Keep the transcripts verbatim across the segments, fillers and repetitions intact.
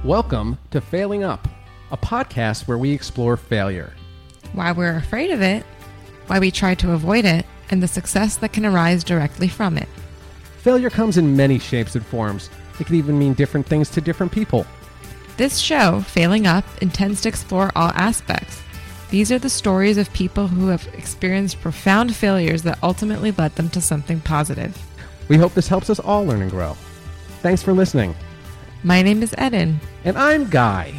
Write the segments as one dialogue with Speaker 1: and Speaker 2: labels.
Speaker 1: Welcome to Failing Up, a podcast where we explore failure.
Speaker 2: Why we're afraid of it, why we try to avoid it, and the success that can arise directly from it.
Speaker 1: Failure comes in many shapes and forms. It can even mean different things to different people.
Speaker 2: This show, Failing Up, intends to explore all aspects. These are the stories of people who have experienced profound failures that ultimately led them to something positive.
Speaker 1: We hope this helps us all learn and grow. Thanks for listening.
Speaker 2: My name is Eden.
Speaker 1: And I'm Guy.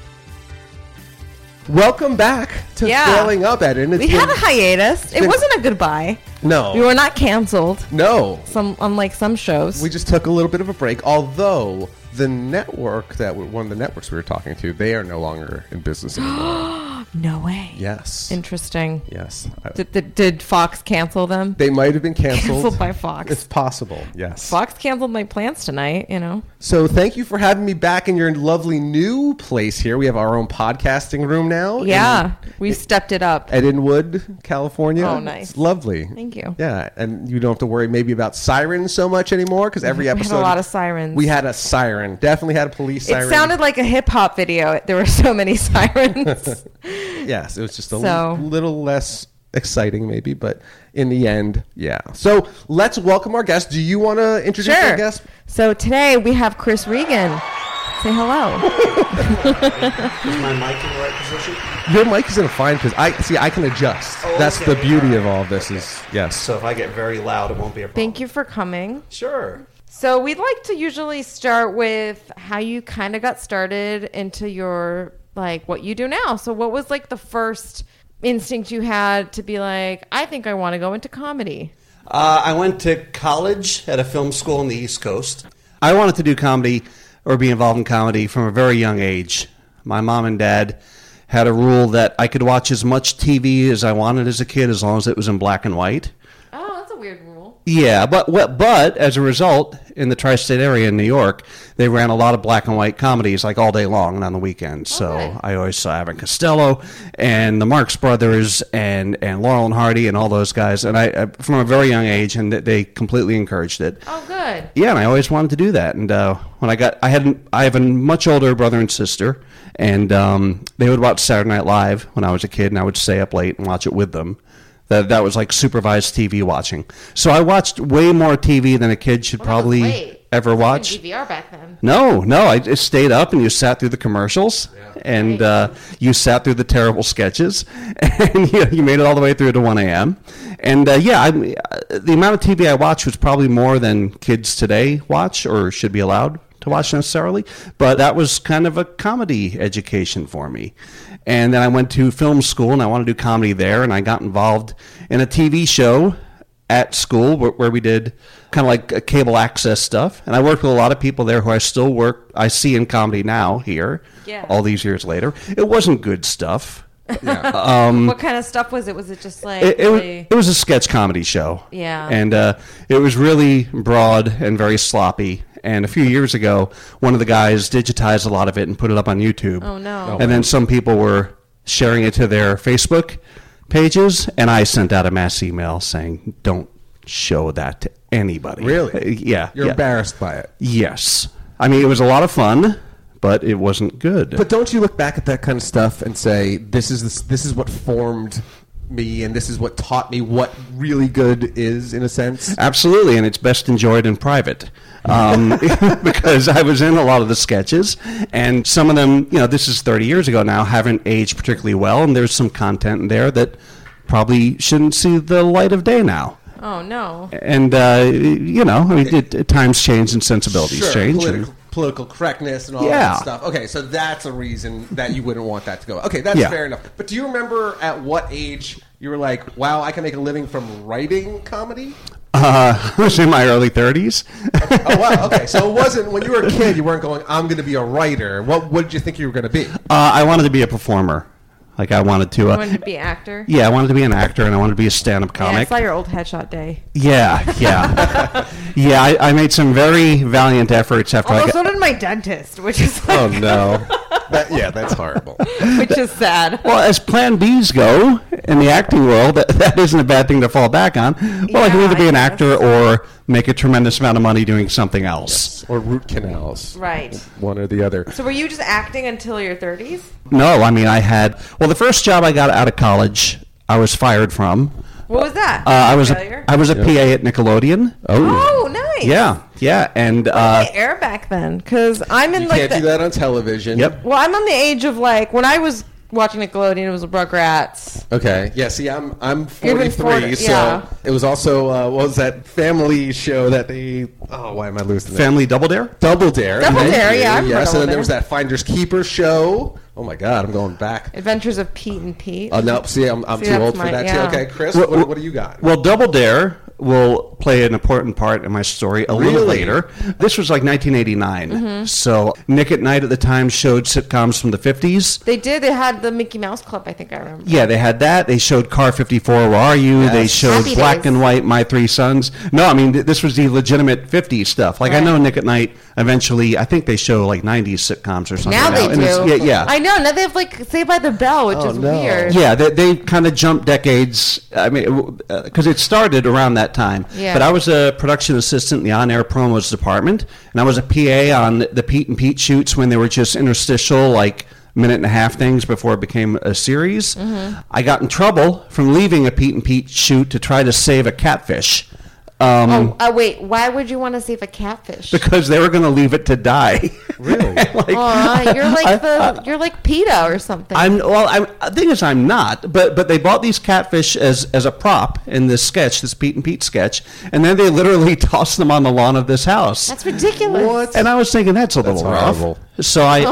Speaker 1: Welcome back to
Speaker 3: Yeah.
Speaker 1: Failing Up, Eden. It's
Speaker 3: We
Speaker 1: been-
Speaker 3: had a hiatus. It
Speaker 1: been-
Speaker 3: wasn't a goodbye.
Speaker 1: No.
Speaker 3: We were not canceled,
Speaker 1: No.
Speaker 3: some unlike some shows.
Speaker 1: We just took a little bit of a break, although the network that we, one of the networks we were talking to, they are no longer in business anymore.
Speaker 3: No way.
Speaker 1: Yes.
Speaker 3: Interesting.
Speaker 1: Yes. I-
Speaker 3: Did, did, did Fox cancel them?
Speaker 1: They might have been canceled.
Speaker 3: Canceled by Fox.
Speaker 1: It's possible, yes.
Speaker 3: Fox canceled my plans tonight, you know.
Speaker 1: So thank you for having me back in your lovely new place here. We have our own podcasting room now.
Speaker 3: Yeah, we stepped it up.
Speaker 1: At Inwood, California.
Speaker 3: Oh, nice.
Speaker 1: It's lovely.
Speaker 3: Thank you.
Speaker 1: Yeah, and you don't have to worry maybe about sirens so much anymore because every
Speaker 3: We had
Speaker 1: episode
Speaker 3: a lot of sirens.
Speaker 1: we had a siren. Definitely had a police
Speaker 3: It
Speaker 1: siren.
Speaker 3: sounded like a hip hop video. There were so many sirens.
Speaker 1: Yes, it was just a
Speaker 3: So-
Speaker 1: l- little less exciting maybe, but in the end, yeah. So let's welcome our guest. Do you want to introduce
Speaker 3: Sure.
Speaker 1: our guest?
Speaker 3: So today we have Chris Regan. Say hello.
Speaker 4: Is my mic in the right position?
Speaker 1: Your mic is in a fine because I see I can adjust.
Speaker 4: Oh,
Speaker 1: That's
Speaker 4: okay.
Speaker 1: the beauty of all of this is yes.
Speaker 4: So if I get very loud, it won't be a problem.
Speaker 3: Thank you for coming.
Speaker 4: Sure.
Speaker 3: So we'd like to usually start with how you kind of got started into your, like, what you do now. So what was, like, the first instinct you had to be like, I think I want to go into comedy?
Speaker 4: Uh, I went to college at a film school on the East Coast. I wanted to do comedy or be involved in comedy from a very young age. My mom and dad had a rule that I could watch as much T V as I wanted as a kid as long as it was in black and white.
Speaker 3: Oh, that's a weird rule.
Speaker 4: Yeah, but but but as a result, in the tri-state area in New York, they ran a lot of black and white comedies like all day long and on the weekends. So
Speaker 3: Okay.
Speaker 4: I always saw Abbott and Costello and the Marx Brothers and, and Laurel and Hardy and all those guys. And I, I from a very young age, and they completely encouraged it.
Speaker 3: Oh, good.
Speaker 4: Yeah, and I always wanted to do that. And uh, when I got, I had, I have a much older brother and sister, and um, they would watch Saturday Night Live when I was a kid, and I would stay up late and watch it with them. That that was like supervised T V watching. So I watched way more T V than a kid should
Speaker 3: Well, that was
Speaker 4: probably
Speaker 3: late.
Speaker 4: ever
Speaker 3: There
Speaker 4: watch.
Speaker 3: wasn't D V R back then.
Speaker 4: No, no, I just stayed up and you sat through the commercials and uh, you sat through the terrible sketches and you, you made it all the way through to one a.m. And uh, yeah, I, the amount of T V I watched was probably more than kids today watch or should be allowed to watch necessarily, but that was kind of a comedy education for me. And then I went to film school and I wanted to do comedy there, and I got involved in a T V show at school where, where we did kind of like a cable access stuff. And I worked with a lot of people there who I still work, I see in comedy now here,
Speaker 3: Yeah.
Speaker 4: all these years later. It wasn't good stuff.
Speaker 3: What kind of stuff was it? Was it just like...
Speaker 4: It, it, was,
Speaker 3: really-
Speaker 4: it was a sketch comedy show.
Speaker 3: Yeah.
Speaker 4: And uh, it was really broad and very sloppy. And a few years ago, one of the guys digitized a lot of it and put it up on YouTube.
Speaker 3: Oh, no.
Speaker 4: And then some people were sharing it to their Facebook pages, and I sent out a mass email saying, don't show that to anybody.
Speaker 1: Really?
Speaker 4: Uh, yeah.
Speaker 1: You're
Speaker 4: yeah.
Speaker 1: embarrassed by it.
Speaker 4: Yes. I mean, it was a lot of fun, but it wasn't good.
Speaker 1: But don't you look back at that kind of stuff and say, this is this, this is what formed me and this is what taught me what really good is, in a sense?
Speaker 4: Absolutely, and it's best enjoyed in private. Um, because I was in a lot of the sketches, and some of them, you know, this is thirty years ago now, haven't aged particularly well, and there's some content in there that probably shouldn't see the light of day now.
Speaker 3: Oh, no.
Speaker 4: And, uh, you know, I mean, it, it, times change and sensibilities
Speaker 1: Sure,
Speaker 4: change.
Speaker 1: political,
Speaker 4: and-
Speaker 1: political correctness and all
Speaker 4: Yeah.
Speaker 1: that stuff. Okay, so that's a reason that you wouldn't want that to go. Okay, that's
Speaker 4: Yeah.
Speaker 1: fair enough. But do you remember at what age you were like, wow, I can make a living from writing comedy?
Speaker 4: Uh, I was in my early thirties.
Speaker 1: Oh, wow, okay. So it wasn't, when you were a kid, you weren't going, I'm going to be a writer. What, what did you think you were going to be?
Speaker 4: Uh, I wanted to be a performer. Like, I wanted to...
Speaker 3: You
Speaker 4: Uh,
Speaker 3: wanted to be an actor?
Speaker 4: yeah, I wanted to be an actor, and I wanted to be a stand-up
Speaker 3: Yeah, I
Speaker 4: comic.
Speaker 3: saw your old headshot day.
Speaker 4: Yeah, yeah. yeah, I, I made some very valiant efforts after I
Speaker 3: Although
Speaker 4: got...
Speaker 3: so did my dentist, which is like,
Speaker 1: Oh no. That, yeah, that's horrible.
Speaker 3: which is sad.
Speaker 4: Well, as Plan Bs go in the acting world, that, that isn't a bad thing to fall back on. Well, I can
Speaker 3: Yeah,
Speaker 4: either be
Speaker 3: I
Speaker 4: an
Speaker 3: guess.
Speaker 4: actor or make a tremendous amount of money doing something else.
Speaker 1: Or root canals.
Speaker 3: Right.
Speaker 1: One or the other.
Speaker 3: So were you just acting until your thirties?
Speaker 4: No, I mean, I had, well, the first job I got out of college, I was fired from.
Speaker 3: What was that?
Speaker 4: Uh, I was
Speaker 3: Failure?
Speaker 4: a, I was a P A at Nickelodeon.
Speaker 3: Oh, nice.
Speaker 4: Yeah, yeah, and
Speaker 3: Uh,
Speaker 4: uh,
Speaker 3: air back then, because I'm in
Speaker 1: You
Speaker 3: like
Speaker 1: can't
Speaker 3: the,
Speaker 1: do that on television.
Speaker 4: yep.
Speaker 3: Well, I'm on the age of like when I was watching Nickelodeon, it was Rugrats.
Speaker 1: Okay. Yeah. See, I'm I'm
Speaker 3: You've been
Speaker 1: forty-three,
Speaker 3: forty,
Speaker 1: so
Speaker 3: yeah.
Speaker 1: it was also uh, what was that family show that they? Oh, why am I losing it?
Speaker 4: Family Double Dare.
Speaker 1: Double Dare.
Speaker 3: Double
Speaker 1: Thank
Speaker 3: Dare,
Speaker 1: you.
Speaker 3: yeah, I remember
Speaker 1: Yes, and
Speaker 3: Double
Speaker 1: then there
Speaker 3: Dare.
Speaker 1: was that Finders Keepers show. Oh my God, I'm going back.
Speaker 3: Adventures of Pete and Pete.
Speaker 1: Oh no, see, I'm, I'm
Speaker 3: See,
Speaker 1: too
Speaker 3: that's
Speaker 1: old for
Speaker 3: my-
Speaker 1: that
Speaker 3: yeah.
Speaker 1: too. Okay, Chris,
Speaker 4: Well,
Speaker 1: what, what do you got?
Speaker 4: Well, Double Dare will play an important part in my story a little
Speaker 1: Really?
Speaker 4: later. This was like nineteen eighty-nine.
Speaker 3: Mm-hmm.
Speaker 4: So Nick at Night at the time showed sitcoms from the fifties.
Speaker 3: They did. They had the Mickey Mouse Club. I think I remember.
Speaker 4: Yeah, they had that. They showed Car fifty-four, Where Are You?
Speaker 1: Yes.
Speaker 4: They showed
Speaker 3: Happy
Speaker 4: Black
Speaker 3: Days.
Speaker 4: and White, My Three Sons. No, I mean, th- this was the legitimate fifties stuff. Like, I
Speaker 3: Right.
Speaker 4: know Nick at Night, eventually, I think they show like nineties sitcoms or something.
Speaker 3: Now they
Speaker 4: And it's-
Speaker 3: do.
Speaker 4: Yeah, yeah.
Speaker 3: I know. Now they have like Saved by the Bell, which
Speaker 1: Oh,
Speaker 3: is
Speaker 1: no.
Speaker 3: weird.
Speaker 4: Yeah, they, they kind of jumped decades. I mean, because it started around that time.
Speaker 3: Yeah.
Speaker 4: But I was a production assistant in the on-air promos department, and I was a P A on the Pete and Pete shoots when they were just interstitial, like minute and a half things before it became a series.
Speaker 3: Mm-hmm.
Speaker 4: I got in trouble from leaving a Pete and Pete shoot to try to save a catfish. Um,
Speaker 3: Oh, uh, wait. Why would you want to save a catfish?
Speaker 4: Because they were going to leave it to die.
Speaker 1: Really?
Speaker 4: like,
Speaker 3: Aw, you're like
Speaker 4: I-
Speaker 3: the you're like PETA or something.
Speaker 4: I'm well. I'm, the thing is, I'm not. But but they bought these catfish as as a prop in this sketch, this Pete and Pete sketch, and then they literally tossed them on the lawn of this house.
Speaker 3: That's ridiculous.
Speaker 1: What?
Speaker 4: And I was thinking that's a
Speaker 1: That's
Speaker 4: little rough.
Speaker 1: horrible.
Speaker 4: So I,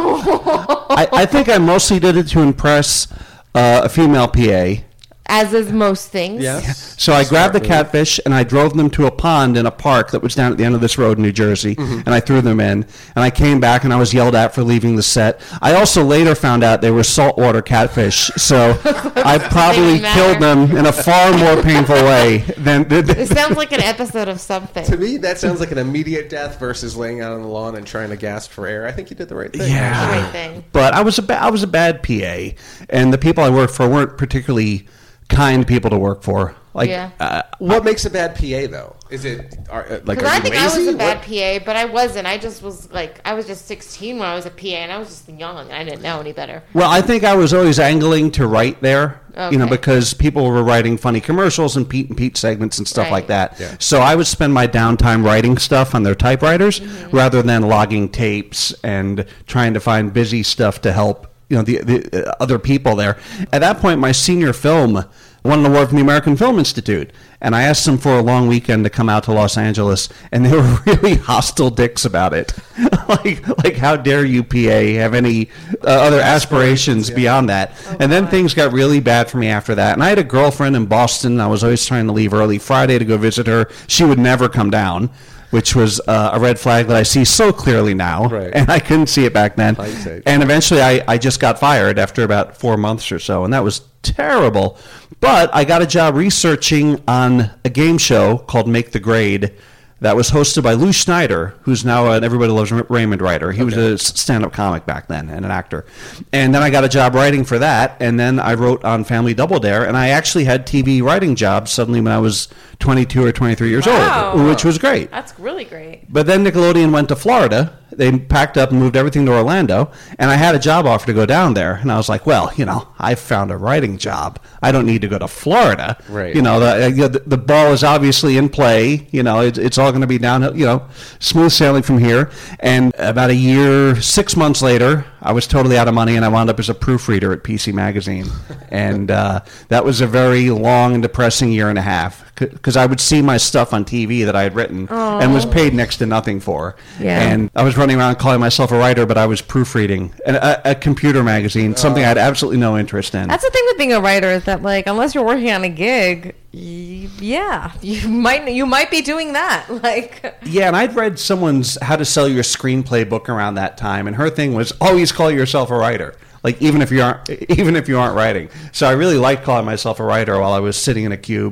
Speaker 4: I I think I mostly did it to impress uh, a female P A.
Speaker 3: As is most things.
Speaker 1: Yes.
Speaker 4: So I grabbed the
Speaker 1: Smart move.
Speaker 4: catfish and I drove them to a pond in a park that was down at the end of this road in New Jersey,
Speaker 1: Mm-hmm.
Speaker 4: and I threw them in. And I came back and I was yelled at for leaving the set. I also later found out they were saltwater catfish, so I probably
Speaker 3: Didn't
Speaker 4: killed
Speaker 3: matter.
Speaker 4: them in a far more painful way than. than
Speaker 3: It sounds like an episode of something.
Speaker 1: To me, that sounds like an immediate death versus laying out on the lawn and trying to gasp for air. I think you did the right thing.
Speaker 4: Yeah.
Speaker 3: Great thing.
Speaker 4: But I was a ba- I was a bad P A, and the people I worked for weren't particularly kind people to work for. Like,
Speaker 3: Yeah.
Speaker 4: uh,
Speaker 1: What makes a bad P A though? Is it are, uh, like?
Speaker 3: Because
Speaker 1: Are
Speaker 3: I
Speaker 1: you
Speaker 3: think I was
Speaker 1: lazy?
Speaker 3: a bad
Speaker 1: What-
Speaker 3: P A, but I wasn't. I just was like, I was just sixteen when I was a P A, and I was just young, and I didn't know any better.
Speaker 4: well, I think I was always angling to write there, you know,
Speaker 3: Okay.
Speaker 4: because people were writing funny commercials and Pete and Pete segments and stuff
Speaker 3: Right.
Speaker 4: like that.
Speaker 1: Yeah.
Speaker 4: So I would spend my downtime writing stuff on their typewriters
Speaker 3: Mm-hmm.
Speaker 4: rather than logging tapes and trying to find busy stuff to help, you know, the, the uh, other people there. At that point, my senior film won an award from the American Film Institute, and I asked them for a long weekend to come out to Los Angeles, and they were really hostile dicks about it. like, like, how dare you, P A, have any uh, other aspirations beyond that? And then things got really bad for me after that. And I had a girlfriend in Boston. I was always trying to leave early Friday to go visit her. She would never come down, which was uh, a red flag that I see so clearly now,
Speaker 1: Right.
Speaker 4: and I couldn't see it back then.
Speaker 1: Hindsight.
Speaker 4: And eventually, I, I just got fired after about four months or so, and that was terrible. But I got a job researching on a game show called Make the Grade that was hosted by Lou Schneider, who's now an Everybody Loves Raymond writer. He was a stand-up comic back then and an actor. And then I got a job writing for that, and then I wrote on Family Double Dare, and I actually had T V writing jobs suddenly when I was twenty-two or twenty-three years
Speaker 3: Wow.
Speaker 4: old, which was great.
Speaker 3: That's really great.
Speaker 4: But then Nickelodeon went to Florida. They packed up and moved everything to Orlando, and I had a job offer to go down there. And I was like, well, you know, I found a writing job. I don't need to go to Florida.
Speaker 1: Right.
Speaker 4: You know, the, you know, the, the ball is obviously in play. You know, it, it's all going to be downhill, you know, smooth sailing from here. And about a year, six months later, I was totally out of money, and I wound up as a proofreader at P C Magazine. and uh, that was a very long and depressing year and a half, because I would see my stuff on T V that I had written and was paid next to nothing for.
Speaker 3: Yeah.
Speaker 4: And I was running around calling myself a writer, but I was proofreading a, a, a computer magazine, something I had absolutely no interest in.
Speaker 3: That's the thing with being a writer is that like unless you're working on a gig, y- yeah, you might you might be doing that. Like
Speaker 4: Yeah, and I'd read someone's How to Sell Your Screenplay book around that time, and her thing was always call yourself a writer. Like even if you aren't, even if you aren't writing. So I really liked calling myself a writer while I was sitting in a cube,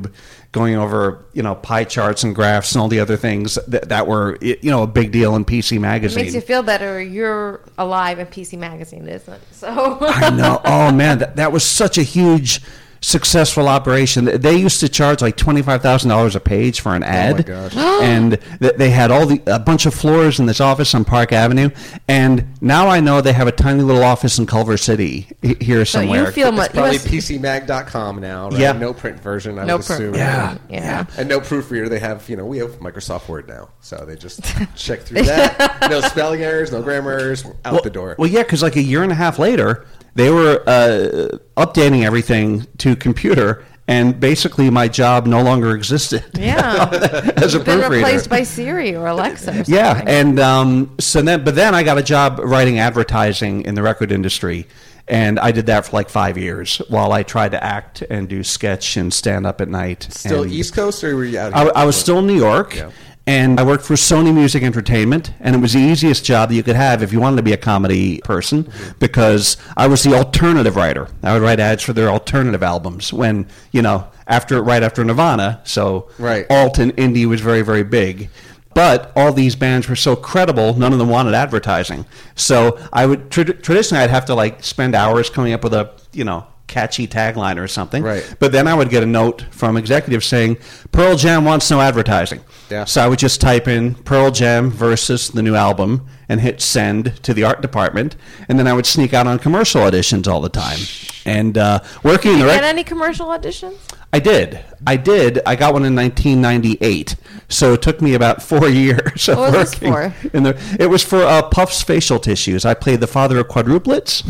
Speaker 4: going over, you know, pie charts and graphs and all the other things that, that were, you know, a big deal in P C
Speaker 3: It
Speaker 4: Magazine.
Speaker 3: makes you feel better. You're alive and P C Magazine isn't. So
Speaker 4: I know. Oh, man, that, that was such a huge, successful operation. They used to charge like twenty-five thousand dollars a page for an ad.
Speaker 1: Oh, my gosh.
Speaker 4: And th- they had all the a bunch of floors in this office on Park Avenue. And now I know they have a tiny little office in Culver City h- here
Speaker 3: So
Speaker 4: somewhere.
Speaker 3: you feel
Speaker 1: It's
Speaker 3: much.
Speaker 1: probably P C mag dot com now, right?
Speaker 4: Yeah.
Speaker 1: No print version, I
Speaker 3: No
Speaker 1: would
Speaker 3: print
Speaker 1: assume.
Speaker 4: Yeah.
Speaker 3: Yeah.
Speaker 1: And no proofreader. They have, you know, we have Microsoft Word now. So they just check through that. No spelling errors, no grammar errors, out
Speaker 4: well,
Speaker 1: the door.
Speaker 4: Well, yeah, because like a year and a half later, they were uh, updating everything to computer, and basically my job no longer existed.
Speaker 3: Yeah.
Speaker 4: as a
Speaker 3: You've been
Speaker 4: proofreader.
Speaker 3: replaced by Siri or Alexa. Or something.
Speaker 4: Yeah, and um, so then, but then I got a job writing advertising in the record industry, and I did that for like five years while I tried to act and do sketch and stand up at night.
Speaker 1: Still
Speaker 4: and
Speaker 1: East Coast, or were you out
Speaker 4: I,
Speaker 1: here?
Speaker 4: I was still in New York.
Speaker 1: Yeah.
Speaker 4: And I worked for Sony Music Entertainment, and it was the easiest job that you could have if you wanted to be a comedy person,
Speaker 1: Mm-hmm.
Speaker 4: because I was the alternative writer. I would write ads for their alternative albums when, you know, after right after Nirvana, so
Speaker 1: Right.
Speaker 4: alt and indie was very, very big. But all these bands were so credible, none of them wanted advertising. So I would, tra- traditionally, I'd have to, like, spend hours coming up with a, you know, catchy tagline or something.
Speaker 1: Right.
Speaker 4: But then I would get a note from executives saying, Pearl Jam wants no advertising.
Speaker 1: Yeah.
Speaker 4: So I would just type in Pearl Jam versus the new album and hit send to the art department, and then I would sneak out on commercial auditions all the time. And uh, working in
Speaker 3: Did
Speaker 4: the
Speaker 3: you
Speaker 4: rec-
Speaker 3: get any commercial auditions?
Speaker 4: I did. I did. I got one in nineteen ninety-eight. So it took me about four years of
Speaker 3: What was this
Speaker 4: working.
Speaker 3: for?
Speaker 4: In the, it was for uh, Puff's facial tissues. I played the father of quadruplets.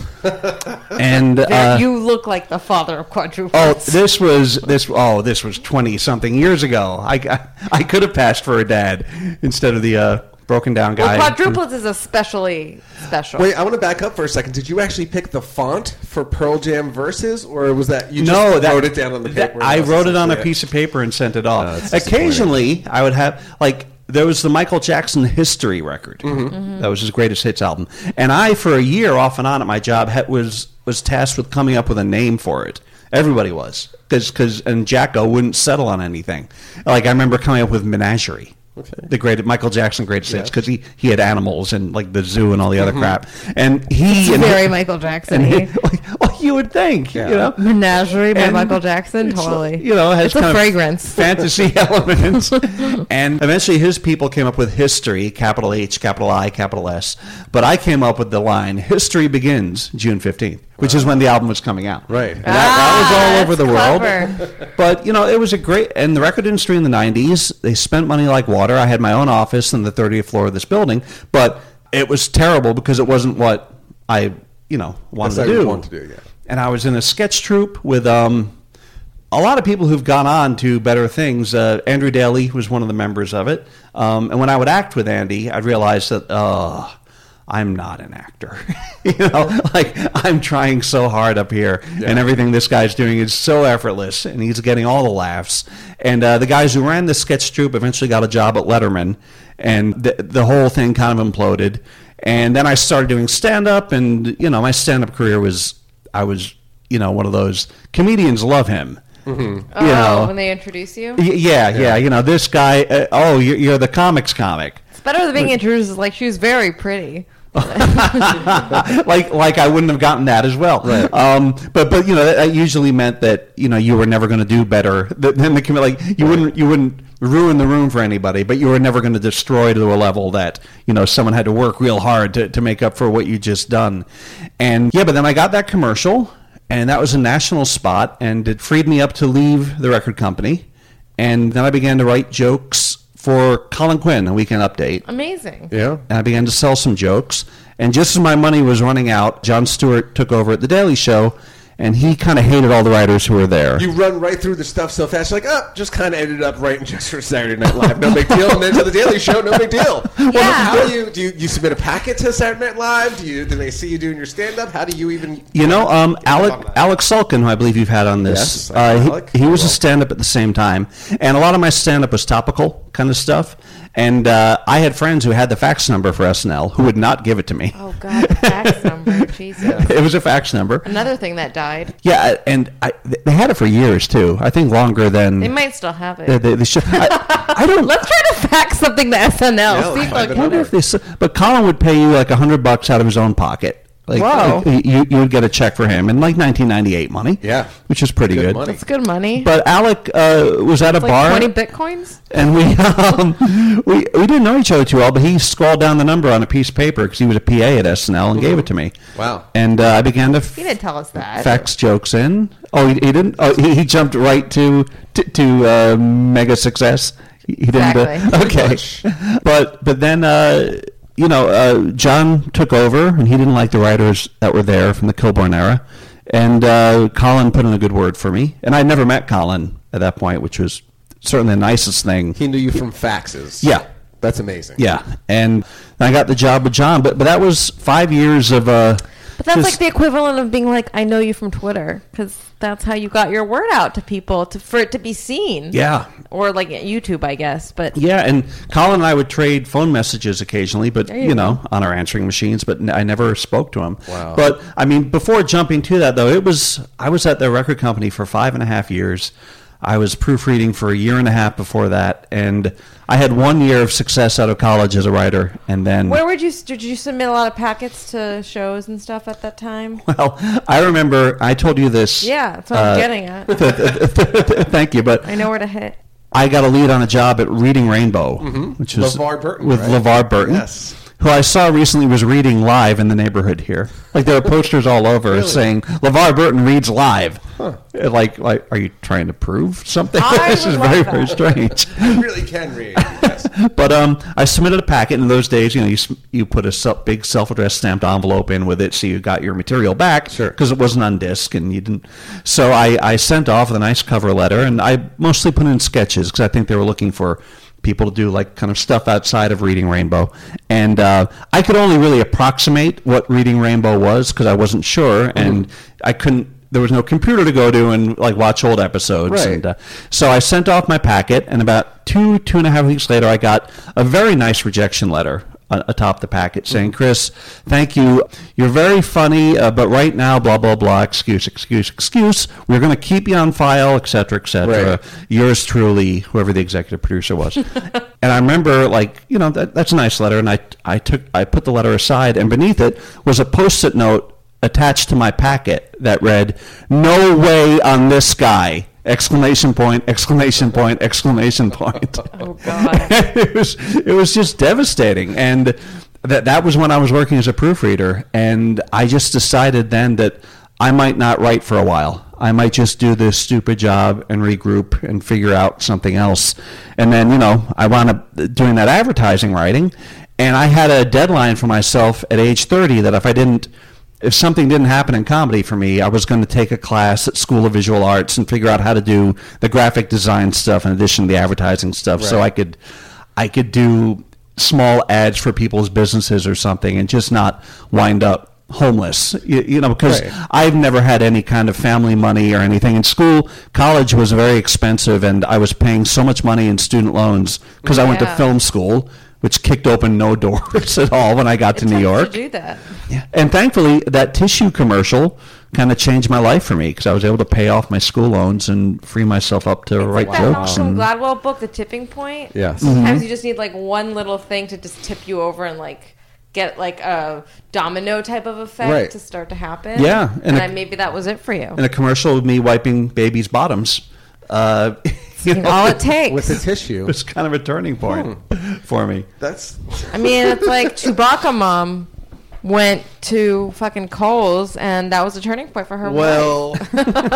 Speaker 4: and
Speaker 3: There-
Speaker 4: uh,
Speaker 3: you look like the father of quadruplets.
Speaker 4: Oh, this was this. Oh, this was twenty something years ago. I, I, I could have passed for a dad instead of the uh, broken down guy.
Speaker 3: Well, quadruplets is especially special.
Speaker 1: Wait, I want to back up for a second. Did you actually pick the font for Pearl Jam Versus, or was that you just
Speaker 4: No, that,
Speaker 1: wrote it down on the
Speaker 4: that-
Speaker 1: paper?
Speaker 4: I
Speaker 1: and
Speaker 4: wrote it on a
Speaker 1: yeah.
Speaker 4: piece of paper and sent it
Speaker 1: Oh,
Speaker 4: off.
Speaker 1: that's disappointing.
Speaker 4: Occasionally, I would have like there was the Michael Jackson History record.
Speaker 1: Mm-hmm.
Speaker 3: Mm-hmm.
Speaker 4: That was his greatest hits album, and I, for a year off and on at my job, had, was was tasked with coming up with a name for it. Everybody was, because and Jacko wouldn't settle on anything. Like I remember coming up with Menagerie.
Speaker 1: Okay.
Speaker 4: The great Michael Jackson greatest hits,
Speaker 1: Yes.
Speaker 4: because he, he had animals and like the zoo and all the other crap, and he
Speaker 3: It's
Speaker 4: and
Speaker 3: very Michael Jackson.
Speaker 4: and he, like, oh, you would think,
Speaker 1: Yeah.
Speaker 4: you know.
Speaker 3: Menagerie by
Speaker 4: And
Speaker 3: Michael Jackson,
Speaker 4: it's
Speaker 3: totally.
Speaker 4: like, you know, it has
Speaker 3: It's a
Speaker 4: kind
Speaker 3: fragrance.
Speaker 4: of fantasy elements. And eventually his people came up with history, capital H, capital I, capital S. But I came up with the line, history begins June fifteenth, which is when the album was coming out.
Speaker 1: Right.
Speaker 4: And that, that was all
Speaker 3: Ah,
Speaker 4: over the
Speaker 3: that's
Speaker 4: world. But, you know, it was a great, and the record industry in the nineties, they spent money like water. I had my own office on the thirtieth floor of this building, but it was terrible because it wasn't what I, you know, wanted
Speaker 1: That's
Speaker 4: to
Speaker 1: what you
Speaker 4: do.
Speaker 1: want to do, yeah.
Speaker 4: And I was in a sketch troupe with um, a lot of people who've gone on to better things. Uh, Andrew Daly was one of the members of it. Um, and when I would act with Andy, I'd realize that, oh, I'm not an actor. you know, like I'm trying so hard up here,
Speaker 1: Yeah.
Speaker 4: and everything this guy's doing is so effortless, and he's getting all the laughs. And uh, the guys who ran the sketch troupe eventually got a job at Letterman, and the, the whole thing kind of imploded. And then I started doing stand-up, and, you know, my stand-up career was, I was, you know, one of those, comedians love him. Mm-hmm.
Speaker 3: Oh,
Speaker 4: You know,
Speaker 3: when they introduce you?
Speaker 4: Y- yeah, yeah, you know, this guy, uh, oh, you're, you're the comics comic.
Speaker 3: It's better than being introduced as like she was very pretty.
Speaker 4: like like I wouldn't have gotten that as well.
Speaker 1: Right.
Speaker 4: Um, but but you know that, that usually meant that you know you were never going to do better than than the commu- like you wouldn't you wouldn't ruin the room for anybody, but you were never going to destroy to a level that you know someone had to work real hard to to make up for what you just done. And yeah, but then I got that commercial, and that was a national spot, and it freed me up to leave the record company, and then I began to write jokes for Colin Quinn, a Weekend Update.
Speaker 3: Amazing.
Speaker 1: Yeah.
Speaker 4: And I began to sell some jokes. And just as my money was running out, Jon Stewart took over at The Daily Show, and he kind of hated all the writers who were there.
Speaker 1: You run right through the stuff so fast, you're like, oh, just kind of ended up writing just for Saturday Night Live. No big deal. And then to the Daily Show, no big deal. Well,
Speaker 3: Yeah.
Speaker 1: how do you do? You, you submit a packet to Saturday Night Live? Do you? Do they see you doing your stand-up? How do you even?
Speaker 4: You know, um,
Speaker 1: Get on
Speaker 4: Alec,
Speaker 1: that?
Speaker 4: Alex Sulkin, who I believe you've had on this,
Speaker 1: Yes, I know
Speaker 4: uh,
Speaker 1: Alec.
Speaker 4: he, he was a
Speaker 1: Well.
Speaker 4: stand-up at the same time. And a lot of my stand-up was topical kind of stuff. And uh, I had friends who had the fax number for S N L who would not give it to me.
Speaker 3: Oh God, the fax number, Jesus.
Speaker 4: It was a fax number.
Speaker 3: Another thing that died.
Speaker 4: Yeah, and I, they had it for years too. I think longer than
Speaker 3: They might still have it.
Speaker 4: they, they, they should. I, I don't.
Speaker 3: Let's try to fax something to S N L.
Speaker 1: Yeah,
Speaker 3: See
Speaker 1: let's
Speaker 3: if
Speaker 1: find
Speaker 3: I
Speaker 1: the
Speaker 3: can-
Speaker 4: I wonder if they s- but Colin would pay you like a hundred bucks out of his own pocket. Like,
Speaker 3: Wow.
Speaker 4: like, you you would get a check for him in like nineteen ninety-eight money.
Speaker 1: Yeah.
Speaker 4: which is pretty
Speaker 1: Good
Speaker 4: good.
Speaker 1: money.
Speaker 3: It's good money.
Speaker 4: But Alec uh, was at a
Speaker 3: It's like
Speaker 4: bar,
Speaker 3: twenty bitcoins.
Speaker 4: and we um, we we didn't know each other too well. But he scrawled down the number on a piece of paper because he was a P A at S N L and gave it to me.
Speaker 1: Wow.
Speaker 4: And uh, I began to f-
Speaker 3: He didn't tell us that.
Speaker 4: fax jokes in. Oh, he, he didn't. Oh, he, he jumped right to to, to uh, mega success. He, he didn't. uh,
Speaker 3: Exactly.
Speaker 4: okay, but but then uh, you know uh, John took over, and he didn't like the writers that were there from the Kilborn era. And uh, Colin put in a good word for me, and I'd never met Colin at that point, which was certainly the nicest thing.
Speaker 1: He knew you from faxes.
Speaker 4: Yeah.
Speaker 1: That's amazing.
Speaker 4: Yeah, and I got the job with John, but but that was five years of uh.
Speaker 3: But that's
Speaker 4: just-
Speaker 3: like the equivalent of being like, I know you from Twitter, because that's how you got your word out to people to for it to be seen.
Speaker 4: yeah.
Speaker 3: Or like YouTube, I guess. But
Speaker 4: Yeah, and Colin and I would trade phone messages occasionally, but
Speaker 3: There you
Speaker 4: you know,
Speaker 3: go.
Speaker 4: on our answering machines. But n- I never spoke to him.
Speaker 1: Wow.
Speaker 4: But I mean, before jumping to that, though, it was I was at the record company for five and a half years. I was proofreading for a year and a half before that, and I had one year of success out of college as a writer, and then
Speaker 3: where would you did you submit a lot of packets to shows and stuff at that time?
Speaker 4: well, I remember I told you this.
Speaker 3: Yeah, that's what I'm
Speaker 4: uh,
Speaker 3: getting at.
Speaker 4: Thank you, but
Speaker 3: I know where to hit.
Speaker 4: I got a lead on a job at Reading Rainbow, which was
Speaker 1: LeVar Burton,
Speaker 4: with
Speaker 1: right?
Speaker 4: LeVar Burton,
Speaker 1: Yes.
Speaker 4: who I saw recently was reading live in the neighborhood here. Like there were posters all over
Speaker 1: Really?
Speaker 4: saying LeVar Burton reads live. Like, like, are you trying to prove something?
Speaker 3: I
Speaker 4: This
Speaker 3: would
Speaker 4: is
Speaker 3: love
Speaker 4: very,
Speaker 3: that.
Speaker 4: very strange.
Speaker 1: You really can read. Yes.
Speaker 4: But um, I submitted a packet in those days. You know, you s- you put a self, big self-addressed stamped envelope in with it, so you got your material back.
Speaker 1: Sure.
Speaker 4: Because it wasn't on disc, and you didn't. So I, I sent off with a nice cover letter, and I mostly put in sketches because I think they were looking for people to do like kind of stuff outside of Reading Rainbow. And uh, I could only really approximate what Reading Rainbow was because I wasn't sure, and I couldn't. There was no computer to go to and like watch old episodes.
Speaker 1: Right.
Speaker 4: And uh, so I sent off my packet, and about two, two and a half weeks later, I got a very nice rejection letter uh, atop the packet saying, Chris, thank you. You're very funny, uh, but right now, blah, blah, blah, excuse, excuse, excuse. We're going to keep you on file, et cetera, et cetera.
Speaker 1: Right.
Speaker 4: Yours truly, whoever the executive producer was. And I remember, like, you know, that, that's a nice letter, and I, I, took, I put the letter aside, and beneath it was a Post-it note attached to my packet that read, "No way on this guy!" Exclamation point! Exclamation point! Exclamation point!
Speaker 3: Oh God.
Speaker 4: it was it was just devastating, and that that was when I was working as a proofreader, and I just decided then that I might not write for a while. I might just do this stupid job and regroup and figure out something else. And then, you know, I wound up doing that advertising writing, and I had a deadline for myself at age thirty that if I didn't if something didn't happen in comedy for me, I was going to take a class at School of Visual Arts and figure out how to do the graphic design stuff in addition to the advertising stuff, so
Speaker 1: Right.
Speaker 4: I could, I could do small ads for people's businesses or something, and just not wind up homeless. You, you know, because
Speaker 1: Right.
Speaker 4: I've never had any kind of family money or anything. In school, college was very expensive, and I was paying so much money in student loans because I went to
Speaker 3: Yeah.
Speaker 4: film school, which kicked open no doors at all when I got to
Speaker 3: It's
Speaker 4: New
Speaker 3: tough
Speaker 4: York.
Speaker 3: to do that.
Speaker 4: Yeah. And thankfully, that tissue commercial kind of changed my life for me because I was able to pay off my school loans and free myself up to write
Speaker 3: Like that
Speaker 4: jokes.
Speaker 3: Malcolm
Speaker 4: And,
Speaker 3: Gladwell book, The Tipping Point.
Speaker 1: Yes.
Speaker 3: Sometimes you just need like one little thing to just tip you over and like get like a domino type of effect
Speaker 1: Right.
Speaker 3: to start to happen.
Speaker 4: Yeah,
Speaker 3: and,
Speaker 4: and a-
Speaker 3: I, maybe that was it for you.
Speaker 4: and a commercial of me wiping babies' bottoms. Uh, you know,
Speaker 3: All it takes.
Speaker 1: With the tissue.
Speaker 4: it was kind of a turning point for me.
Speaker 1: That's
Speaker 3: I mean, it's like Chewbacca mom went to fucking Kohl's, and that was a turning point for her.
Speaker 1: well.
Speaker 3: life.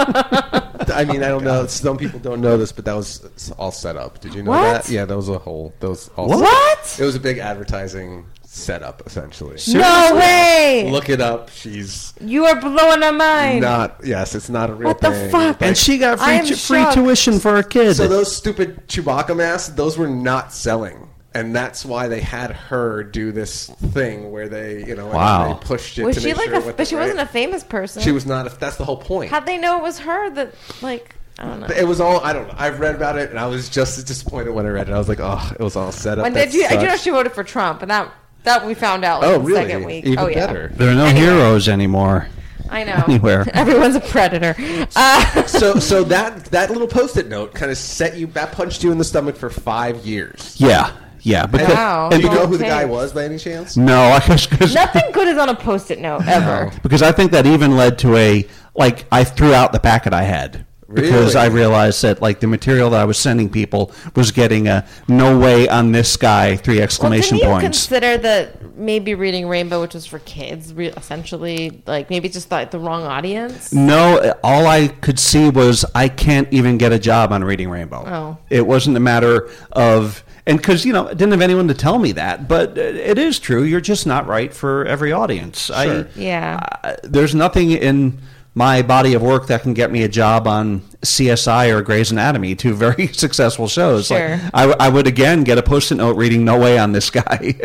Speaker 1: I mean, I don't know. Some people don't know this, but that was all set up. Did you know
Speaker 3: What?
Speaker 1: that? Yeah, that was a whole. That was all
Speaker 4: What?
Speaker 1: set up.
Speaker 3: What?
Speaker 1: It was a big advertising setup, essentially.
Speaker 3: No way!
Speaker 1: Look it up. She's
Speaker 3: You are blowing our mind.
Speaker 1: not. Yes, it's not a real
Speaker 3: What the
Speaker 1: thing.
Speaker 3: fuck?
Speaker 4: And she got
Speaker 3: I
Speaker 4: free,
Speaker 3: am
Speaker 4: tu- free
Speaker 3: shocked.
Speaker 4: tuition for her kid.
Speaker 1: So those stupid Chewbacca masks, those were not selling, and that's why they had her do this thing where they, you know, and
Speaker 4: Wow.
Speaker 1: they pushed it.
Speaker 3: Was
Speaker 1: to
Speaker 3: she
Speaker 1: make
Speaker 3: like
Speaker 1: sure
Speaker 3: a?
Speaker 1: it went
Speaker 3: But she
Speaker 1: the
Speaker 3: wasn't
Speaker 1: right-
Speaker 3: a famous person.
Speaker 1: She was not. A, that's the whole point.
Speaker 3: How'd they know it was her? That like. I don't know.
Speaker 1: It was all, I don't know. I've read about it, and I was just as disappointed when I read it. I was like, oh, it was all set up.
Speaker 3: When
Speaker 1: That
Speaker 3: did you? I do know
Speaker 1: sucks.
Speaker 3: she voted for Trump, and that that we found out like
Speaker 1: Oh,
Speaker 3: the
Speaker 1: really?
Speaker 3: second week.
Speaker 1: Even
Speaker 3: oh yeah,
Speaker 1: better.
Speaker 4: There are no
Speaker 3: Anyway.
Speaker 4: heroes anymore.
Speaker 3: I know.
Speaker 4: Anywhere.
Speaker 3: Everyone's a predator. Uh,
Speaker 1: So, so that that little post-it note kind of set you, that punched you in the stomach for five years.
Speaker 4: Yeah, yeah. Because,
Speaker 3: Wow.
Speaker 1: Do you know
Speaker 3: Long
Speaker 1: who the guy
Speaker 3: take.
Speaker 1: was by any chance?
Speaker 4: No, I guess because
Speaker 3: nothing good is on a post-it note ever.
Speaker 4: because I think that even led to a like I threw out the packet I had. Because
Speaker 1: Really?
Speaker 4: I realized that like the material that I was sending people was getting a no way on this guy three
Speaker 3: Well,
Speaker 4: exclamation
Speaker 3: didn't you
Speaker 4: points.
Speaker 3: consider that maybe reading Rainbow, which was for kids, re- essentially, like maybe just like the wrong audience?
Speaker 4: No, all I could see was I can't even get a job on Reading Rainbow.
Speaker 3: Oh.
Speaker 4: It wasn't a matter of, and because, you know, I didn't have anyone to tell me that, but it is true. You're just not right for every audience.
Speaker 1: Sure.
Speaker 4: I,
Speaker 3: Yeah.
Speaker 4: I, there's nothing in my body of work that can get me a job on C S I or Grey's Anatomy, two very successful shows.
Speaker 3: Sure.
Speaker 4: Like, I, w- I would again get a post-it note reading "No way on this guy"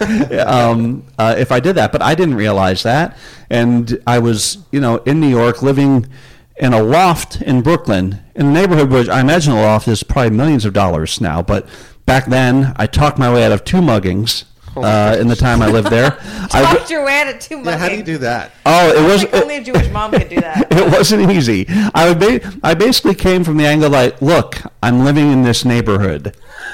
Speaker 4: um, uh, if I did that, but I didn't realize that, and I was, you know, in New York living in a loft in Brooklyn, in a neighborhood which I imagine a loft is probably millions of dollars now, but back then I talked my way out of two muggings. Uh, in the time I lived there, I,
Speaker 3: Talked your way out of two months.
Speaker 1: Yeah, how do you do that?
Speaker 4: oh, it was
Speaker 3: Like only a Jewish mom could do that.
Speaker 4: it wasn't easy. I would ba- I basically came from the angle like, look, I'm living in this neighborhood.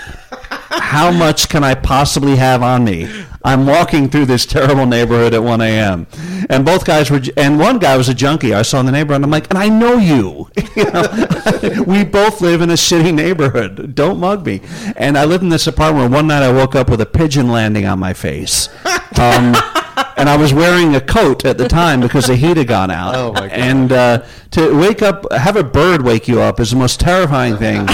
Speaker 4: How much can I possibly have on me? I'm walking through this terrible neighborhood at one a.m. And both guys were, and one guy was a junkie I saw in the neighborhood. And I'm like, and I know you. You know, we both live in a shitty neighborhood. Don't mug me. And I lived in this apartment where one night I woke up with a pigeon landing on my face. Um, and I was wearing a coat at the time because the heat had gone out.
Speaker 1: Oh, my God.
Speaker 4: And uh, to wake up, have a bird wake you up is the most terrifying thing.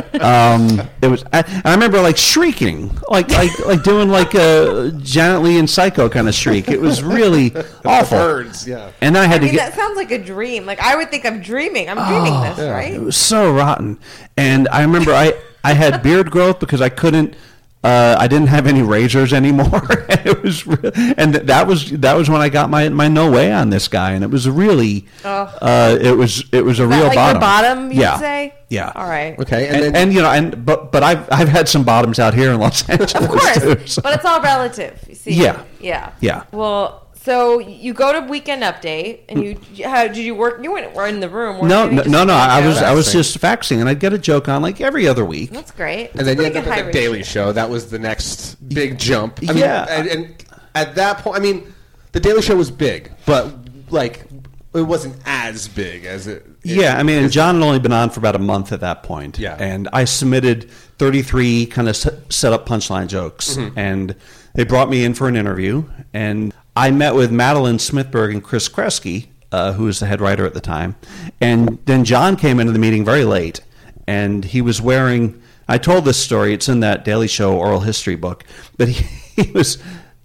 Speaker 4: Um, it was. I, I remember like shrieking, like like like doing like a Janet Leigh and Psycho kind of shriek. It was really awful.
Speaker 1: Birds, yeah.
Speaker 4: And I had
Speaker 3: I mean,
Speaker 4: to
Speaker 3: that
Speaker 4: get.
Speaker 3: sounds like a dream. Like I would think I'm dreaming. I'm dreaming this,
Speaker 1: yeah.
Speaker 3: right?
Speaker 4: It was so rotten. And I remember I I had beard growth because I couldn't. Uh, I didn't have any razors anymore. And it was, re- and th- that was that was when I got my, my no way on this guy, and it was really,
Speaker 3: Oh.
Speaker 4: uh, it was it was a
Speaker 3: Is that
Speaker 4: real
Speaker 3: like
Speaker 4: bottom.
Speaker 3: your bottom, you'd
Speaker 4: yeah.
Speaker 3: say?
Speaker 4: Yeah.
Speaker 3: All right.
Speaker 1: Okay, and,
Speaker 4: And,
Speaker 1: then
Speaker 4: and you know, and but but I've I've had some bottoms out here in Los Angeles
Speaker 3: Of course,
Speaker 4: too. so-
Speaker 3: but it's all relative. You see?
Speaker 4: Yeah.
Speaker 3: Yeah.
Speaker 4: Yeah.
Speaker 3: Well, so you go to Weekend Update, and you how did you work? You weren't were in the room. weren't
Speaker 4: no,
Speaker 3: you? You
Speaker 4: no,
Speaker 3: just
Speaker 4: no, no. I was I was
Speaker 1: Faxing.
Speaker 4: just faxing, and I'd get a joke on like every other week.
Speaker 3: That's great.
Speaker 1: and then you
Speaker 3: Pretty
Speaker 1: end up
Speaker 3: good
Speaker 1: at
Speaker 3: high
Speaker 1: the
Speaker 3: ratio.
Speaker 1: Daily Show. That was the next big jump. I mean,
Speaker 4: Yeah.
Speaker 1: and, and at that point, I mean, the Daily Show was big, but like it wasn't as big as it. it
Speaker 4: Yeah, I mean, and
Speaker 1: is.
Speaker 4: John had only been on for about a month at that point.
Speaker 1: Yeah.
Speaker 4: And I submitted thirty-three kind of set up punchline jokes.
Speaker 1: Mm-hmm.
Speaker 4: And they brought me in for an interview. And I met with Madeline Smithberg and Chris Kresge, uh, who was the head writer at the time. And then John came into the meeting very late. And he was wearing, I told this story, it's in that Daily Show oral history book, but he, he was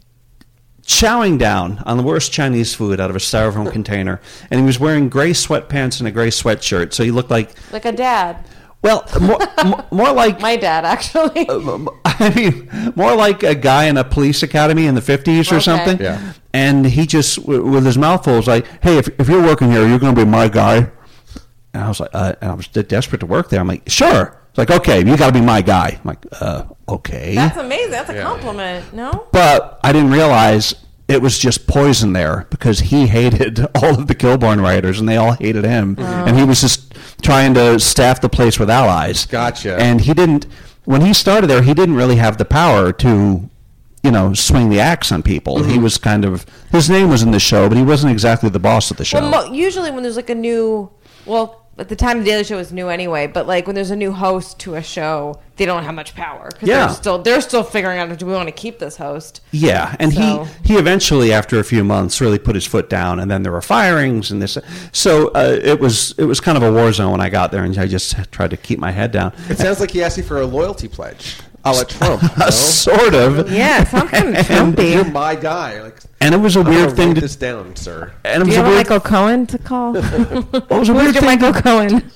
Speaker 4: chowing down on the worst Chinese food out of a styrofoam container, and he was wearing gray sweatpants and a gray sweatshirt, so he looked like,
Speaker 3: Like a dad.
Speaker 4: well, more, more- more like,
Speaker 3: My dad, actually.
Speaker 4: I mean, more like a guy in a police academy in the fifties or
Speaker 3: Okay.
Speaker 4: something.
Speaker 1: Yeah.
Speaker 4: And he just, w- with his mouth full, was like, hey, if, if you're working here, you're going to be my guy. And I was like, uh, and I was de- desperate to work there. I'm like, sure. It's like, okay, you got to be my guy. I'm like, uh, okay.
Speaker 3: That's amazing. That's a
Speaker 1: Yeah.
Speaker 3: compliment. No.
Speaker 4: But I didn't realize it was just poison there because he hated all of the Kilborn writers and they all hated him. And he was just trying to staff the place with allies.
Speaker 1: Gotcha.
Speaker 4: And he didn't, when he started there, he didn't really have the power to, you know, swing the axe on people. He was kind of, his name was in the show, but he wasn't exactly the boss of the show.
Speaker 3: Well, mo- usually when there's like a new, well, at the time the Daily Show was new anyway, but like when there's a new host to a show, they don't have much power because
Speaker 4: Yeah.
Speaker 3: they're still they're still figuring out, do we want to keep this host?
Speaker 4: Yeah, and
Speaker 3: So-
Speaker 4: he he eventually, after a few months, really put his foot down, and then there were firings and this. So uh, it was it was kind of a war zone when I got there, and I just tried to keep my head down.
Speaker 1: It sounds like he asked you for a loyalty pledge, a la Trump. You know?
Speaker 4: Sort of.
Speaker 3: Yeah, sounds kind of
Speaker 1: You're
Speaker 3: Trumpy.
Speaker 1: my guy. Like,
Speaker 4: And it was a
Speaker 1: I'm
Speaker 4: weird
Speaker 1: gonna
Speaker 4: thing
Speaker 1: write
Speaker 4: to.
Speaker 1: this down, sir.
Speaker 4: And it
Speaker 3: Do
Speaker 4: was
Speaker 3: you
Speaker 4: a
Speaker 3: have
Speaker 4: weird.
Speaker 3: Michael Cohen to call?
Speaker 4: What was a
Speaker 3: Who's
Speaker 4: weird
Speaker 3: your
Speaker 4: thing?
Speaker 3: Michael Cohen?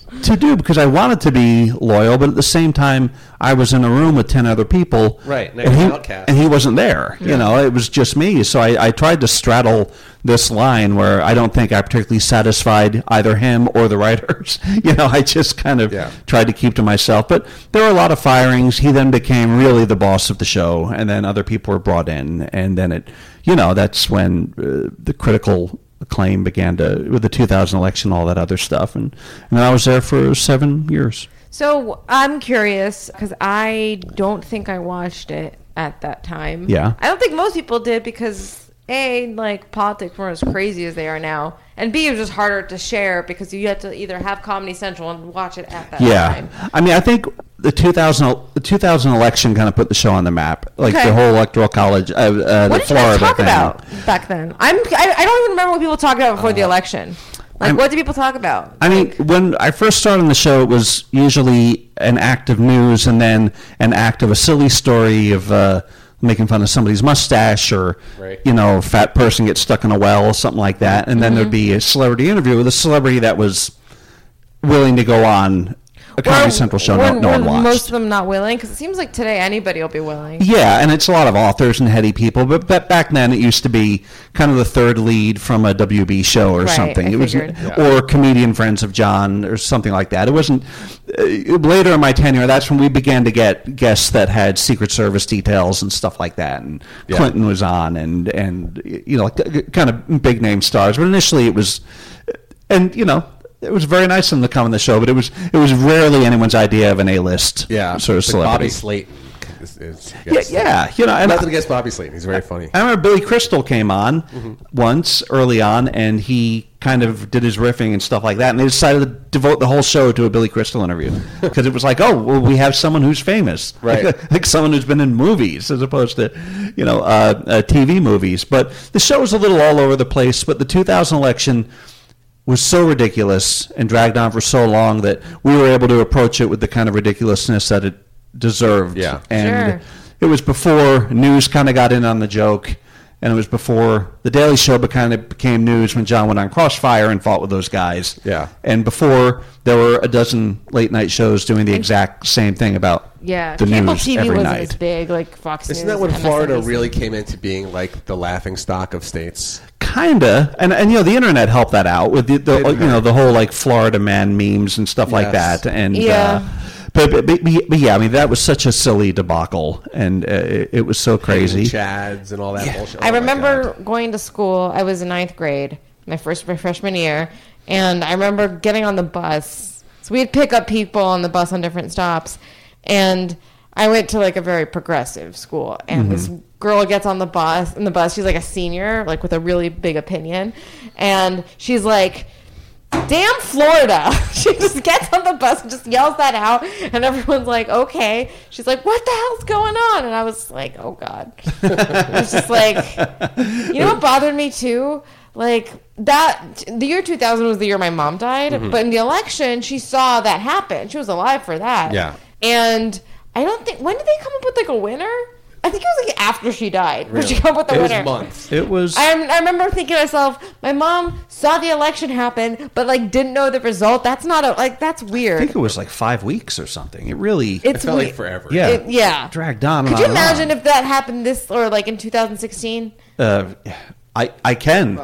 Speaker 4: to do because I wanted to be loyal, but at the same time, I was in a room with ten other people,
Speaker 1: Right, now
Speaker 4: And
Speaker 1: you're
Speaker 4: he,
Speaker 1: an outcast.
Speaker 4: and he wasn't there. You know, it was just me. So I, I tried to straddle this line where I don't think I particularly satisfied either him or the writers. You know, I just kind of
Speaker 1: Yeah.
Speaker 4: tried to keep to myself. But there were a lot of firings. He then became really the boss of the show, and then other people were brought in, and then it, you know, that's when uh, the critical acclaim began to, with the two thousand election, all that other stuff, and, and I was there for seven years.
Speaker 3: So I'm curious because I don't think I watched it at that time.
Speaker 4: Yeah.
Speaker 3: I don't think most people did because A, like politics weren't as crazy as they are now, and B, it was just harder to share because you had to either have Comedy Central and watch it at that
Speaker 4: Yeah,
Speaker 3: time.
Speaker 4: I mean, I think the two thousand the two thousand election kind of put the show on the map, like
Speaker 3: Okay.
Speaker 4: the whole electoral college, uh, uh,
Speaker 3: What
Speaker 4: the
Speaker 3: did you guys
Speaker 4: Florida
Speaker 3: talk
Speaker 4: thing.
Speaker 3: about back then? I'm I, I don't even remember what people talked about before the election. Like,
Speaker 4: I'm-
Speaker 3: what did people talk about?
Speaker 4: I mean, when I first started on the show, it was usually an act of news and then an act of a silly story of uh, making fun of somebody's mustache or,
Speaker 1: Right.
Speaker 4: you know, a fat person gets stuck in a well, something like that. And then there'd be a celebrity interview with a celebrity that was willing to go on a Comedy
Speaker 3: Were-
Speaker 4: Central show
Speaker 3: were-
Speaker 4: no, no one
Speaker 3: were
Speaker 4: watched.
Speaker 3: most of them not willing? Because it seems like today anybody will be willing.
Speaker 4: Yeah, and it's a lot of authors and heady people, but, but back then it used to be kind of the third lead from a W B show or
Speaker 3: Right,
Speaker 4: something.
Speaker 3: I
Speaker 4: It was,
Speaker 3: figured.
Speaker 4: or comedian friends of John or something like that. It wasn't uh, later in my tenure. That's when we began to get guests that had Secret Service details and stuff like that. And
Speaker 1: Yeah.
Speaker 4: Clinton was on, and and you know, like, kind of big name stars. But initially it was, and you know. It was very nice of them to come on the show, but it was it was rarely anyone's idea of an A-list
Speaker 1: Yeah,
Speaker 4: sort of
Speaker 1: like Bobby
Speaker 4: celebrity.
Speaker 1: Slate. Is, is,
Speaker 4: Yeah,
Speaker 1: yes.
Speaker 4: yeah, you know, and
Speaker 1: Nothing against Bobby Slate. He's very funny.
Speaker 4: I remember Billy Crystal came on
Speaker 1: Mm-hmm.
Speaker 4: once early on, and he kind of did his riffing and stuff like that. And they decided to devote the whole show to a Billy Crystal interview because it was like, oh, well, we have someone who's famous,
Speaker 1: Right.
Speaker 4: Like, like someone who's been in movies as opposed to, you know, uh, uh, T V movies. But the show was a little all over the place. But the two thousand election was so ridiculous and dragged on for so long that we were able to approach it with the kind of ridiculousness that it deserved.
Speaker 1: Yeah.
Speaker 4: And
Speaker 3: Sure.
Speaker 4: it was before news kind of got in on the joke, and it was before the Daily Show kind of became news when John went on Crossfire and fought with those guys.
Speaker 1: Yeah.
Speaker 4: And before there were a dozen late night shows doing the exact same thing about
Speaker 3: Yeah,
Speaker 4: the
Speaker 3: cable
Speaker 4: news
Speaker 3: T V
Speaker 4: every
Speaker 3: wasn't
Speaker 4: night.
Speaker 3: as big like Fox
Speaker 1: Isn't
Speaker 3: News.
Speaker 1: that when
Speaker 3: and
Speaker 1: Florida
Speaker 3: M S N B C.
Speaker 1: really came into being like the laughing stock of states?
Speaker 4: Kinda, and and you know the internet helped that out with the, the
Speaker 1: Did
Speaker 4: you know the whole like Florida man memes and stuff like
Speaker 1: Yes.
Speaker 4: that, and
Speaker 3: Yeah.
Speaker 4: uh, but, but, but but yeah, I mean that was such a silly debacle, and uh, it, it was so crazy.
Speaker 1: Chads and all that bullshit.
Speaker 3: I
Speaker 1: Oh my
Speaker 3: remember
Speaker 1: God.
Speaker 3: going to school. I was in ninth grade, my first my freshman year, and I remember getting on the bus. So we'd pick up people on the bus on different stops, and I went to like a very progressive school, and this girl gets on the bus. In the bus, she's like a senior, like with a really big opinion, and she's like, "Damn Florida!" She just gets on the bus and just yells that out, and everyone's like, "Okay." She's like, "What the hell's going on?" And I was like, "Oh God!" It was just like, you know what bothered me too? Like that, the year two thousand was the year my mom died, but in the election, she saw that happen. She was alive for that.
Speaker 1: Yeah.
Speaker 3: And I don't think, when did they come up with like a winner? I think it was like after she died. When she
Speaker 1: Really?
Speaker 3: come up with the
Speaker 1: It was
Speaker 3: winner.
Speaker 1: months.
Speaker 4: It was
Speaker 3: I, I remember thinking to myself, my mom saw the election happen, but like didn't know the result. That's not a like that's
Speaker 4: I
Speaker 3: weird.
Speaker 4: think it was like five weeks or something. It really
Speaker 1: It
Speaker 3: It's
Speaker 1: felt
Speaker 3: weird.
Speaker 1: like forever.
Speaker 4: yeah
Speaker 3: It- yeah.
Speaker 4: dragged on.
Speaker 3: Could
Speaker 4: and
Speaker 3: you
Speaker 4: on and on.
Speaker 3: imagine if that happened this or like in two thousand sixteen?
Speaker 4: Uh, I I can.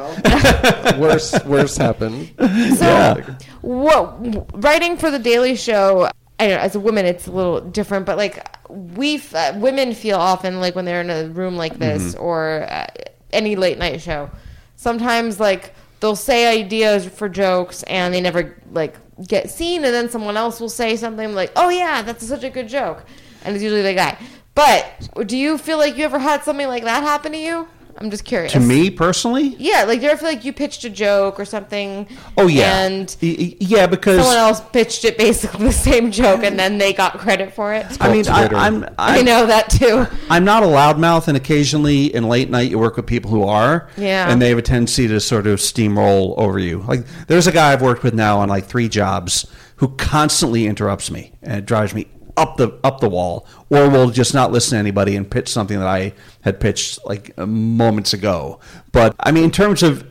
Speaker 1: worse, worse happened.
Speaker 3: So,
Speaker 4: Yeah.
Speaker 3: what writing for the Daily Show? I don't know, as a woman, it's a little different, but like we uh, women feel often like when they're in a room like this or uh, any late night show, sometimes like they'll say ideas for jokes and they never like get seen, and then someone else will say something like, "Oh yeah, that's such a good joke," and it's usually the guy. But do you feel like you ever had something like that happen to you? I'm just curious.
Speaker 4: To me personally,
Speaker 3: Yeah, like do you ever feel like you pitched a joke or something?
Speaker 4: oh yeah,
Speaker 3: And
Speaker 4: Y- y- yeah, because
Speaker 3: someone else pitched it basically the same joke and then they got credit for it?
Speaker 4: I mean, I,
Speaker 1: Twitter.
Speaker 4: I'm
Speaker 3: I
Speaker 4: I'm,
Speaker 3: know that too.
Speaker 4: I'm not a loudmouth, and occasionally in late night you work with people who are,
Speaker 3: Yeah.
Speaker 4: and they have a tendency to sort of steamroll over you. Like there's a guy I've worked with now on like three jobs who constantly interrupts me, and it drives me up the up the wall, or will just not listen to anybody and pitch something that I had pitched like uh, moments ago. But I mean, in terms of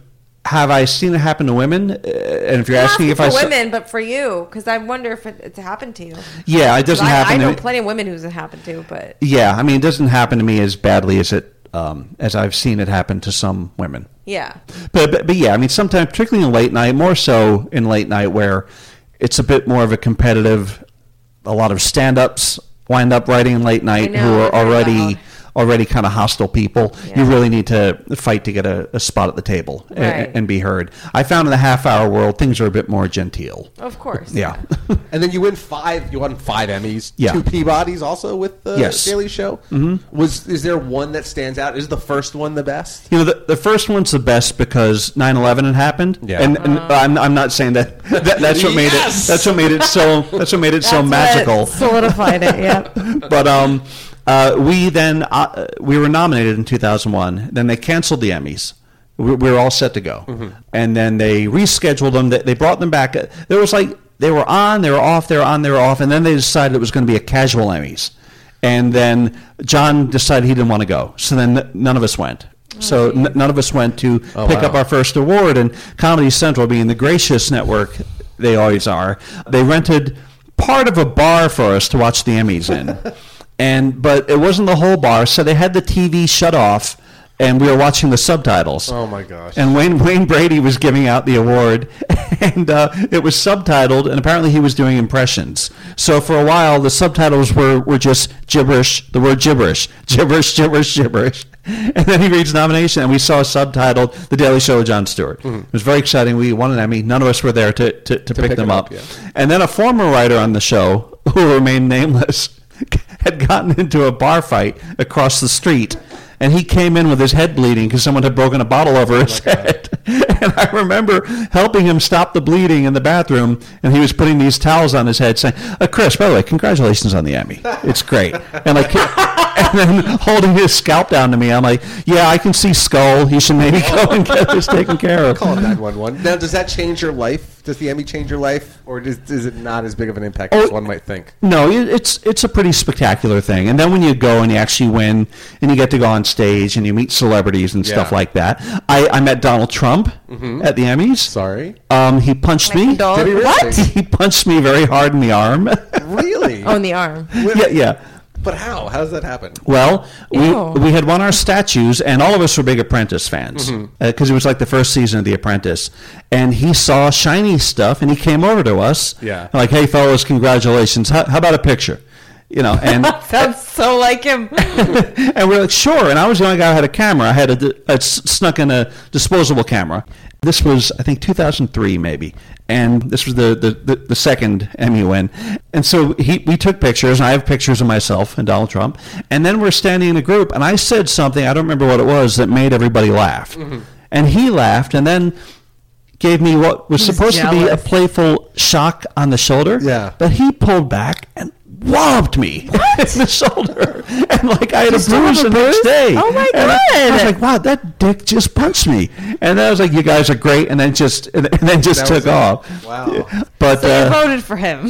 Speaker 4: have I seen it happen to women? Uh, and if you're
Speaker 3: Not
Speaker 4: asking if
Speaker 3: for
Speaker 4: I saw-
Speaker 3: women, but for you, because I wonder if it, it's happened to you.
Speaker 4: yeah, it doesn't
Speaker 3: I,
Speaker 4: happen.
Speaker 3: I
Speaker 4: to
Speaker 3: know
Speaker 4: me.
Speaker 3: plenty of women who's it happened to, but
Speaker 4: Yeah, I mean, it doesn't happen to me as badly as it um, as I've seen it happen to some women.
Speaker 3: yeah.
Speaker 4: But, but but yeah, I mean, sometimes, particularly in late night, more so in late night, where it's a bit more of a competitive. A lot of stand-ups wind up writing in late night
Speaker 3: know,
Speaker 4: who are
Speaker 3: they're very
Speaker 4: already
Speaker 3: loud.
Speaker 4: already kind of hostile people.
Speaker 3: Yeah.
Speaker 4: You really need to fight to get a, a spot at the table a-
Speaker 3: Right.
Speaker 4: and be heard. I found in the half-hour world things are a bit more genteel.
Speaker 3: Of course.
Speaker 4: Yeah.
Speaker 1: And then you win five. You won five Emmys.
Speaker 4: Yeah.
Speaker 1: Two Peabodys also with the
Speaker 4: Yes.
Speaker 1: Daily Show. Mm-hmm. Was is there one that stands out? Is the first one the best?
Speaker 4: You know, the, the first one's the best because nine eleven had happened.
Speaker 1: Yeah.
Speaker 4: And, and I'm, I'm not saying that, that that's what made
Speaker 1: Yes!
Speaker 4: it that's what made it so that's what made it so
Speaker 3: That's
Speaker 4: magical.
Speaker 3: what solidified it. Yeah.
Speaker 4: But um, uh, we then uh, we were nominated in two thousand one. Then they canceled the Emmys. We, we were all set to go,
Speaker 1: Mm-hmm.
Speaker 4: and then they rescheduled them. They, they brought them back. There was like they were on, they were off, they were on, they were off, and then they decided it was going to be a casual Emmys. And then John decided he didn't want to go, so then n- none of us went. So n- none of us went to
Speaker 1: Oh,
Speaker 4: pick
Speaker 1: wow.
Speaker 4: up our first award. And Comedy Central, being the gracious network they always are, they rented part of a bar for us to watch the Emmys in. And but it wasn't the whole bar, so they had the T V shut off, and we were watching the subtitles.
Speaker 1: Oh my gosh!
Speaker 4: And Wayne Wayne Brady was giving out the award, and uh, it was subtitled, and apparently he was doing impressions. So for a while, the subtitles were, were just gibberish, the word gibberish, gibberish, gibberish, gibberish. And then he reads nomination, and we saw subtitled The Daily Show with Jon Stewart.
Speaker 1: Mm-hmm.
Speaker 4: It was very exciting. We won an Emmy. None of us were there to, to, to, pick,
Speaker 1: pick
Speaker 4: them
Speaker 1: it
Speaker 4: up.
Speaker 1: up, yeah.
Speaker 4: And then a former writer on the show, who remained nameless, had gotten into a bar fight across the street. And he came in with his head bleeding because someone had broken a bottle over his head. And I remember helping him stop the bleeding in the bathroom, and he was putting these towels on his head, saying, uh, "Chris, by the way, congratulations on the Emmy. It's great." And like, and then holding his scalp down to me, I'm like, "Yeah, I can see skull. You should maybe go and get this taken care of."
Speaker 1: Call it nine one one. Now, does that change your life? Does the Emmy change your life, or does, is it not as big of an impact
Speaker 4: Oh,
Speaker 1: as one might think?
Speaker 4: No, it- it's it's a pretty spectacular thing. And then when you go and you actually win, and you get to go on stage and you meet celebrities and stuff
Speaker 1: Yeah.
Speaker 4: like that. I, I met Donald Trump at the Emmys.
Speaker 1: Sorry,
Speaker 4: Um, he punched
Speaker 3: My
Speaker 4: me.
Speaker 3: condol-
Speaker 1: Did he really?
Speaker 3: What?
Speaker 4: He punched me very hard in the arm.
Speaker 1: really?
Speaker 3: Oh, in the arm.
Speaker 4: yeah, yeah.
Speaker 1: But how? How does that happen?
Speaker 4: Well, we
Speaker 3: Ew.
Speaker 4: we had won our statues, and all of us were big Apprentice fans because
Speaker 1: Mm-hmm.
Speaker 4: it was like the first season of The Apprentice. And he saw shiny stuff, and he came over to us.
Speaker 1: Yeah.
Speaker 4: Like, "Hey, fellas, congratulations. How, how about a picture?" You know, and
Speaker 3: Sounds so like him.
Speaker 4: and we're like, "Sure." And I was the only guy who had a camera. I had a, di- I s- snuck in a disposable camera. This was, I think, two thousand three maybe, and this was the, the, the, the second Emmy win. And so he, we took pictures, and I have pictures of myself and Donald Trump. And then we're standing in a group, and I said something, I don't remember what it was, that made everybody laugh. And he laughed, and then gave me what was
Speaker 3: He's
Speaker 4: supposed to be a
Speaker 3: jealous.
Speaker 4: playful shock on the shoulder.
Speaker 1: Yeah.
Speaker 4: But he pulled back and walloped me in the shoulder, and like I had a
Speaker 3: still
Speaker 4: bruise
Speaker 3: have
Speaker 4: the
Speaker 3: a
Speaker 4: next
Speaker 3: bruise?
Speaker 4: day.
Speaker 3: Oh, my
Speaker 4: And I, I was
Speaker 3: God.
Speaker 4: like, "Wow, that dick just punched me," and then I was like, "You guys are great," and then just and then just
Speaker 1: That was
Speaker 4: took
Speaker 1: it.
Speaker 4: off.
Speaker 1: Wow.
Speaker 4: But
Speaker 3: So you
Speaker 4: uh,
Speaker 3: voted for him.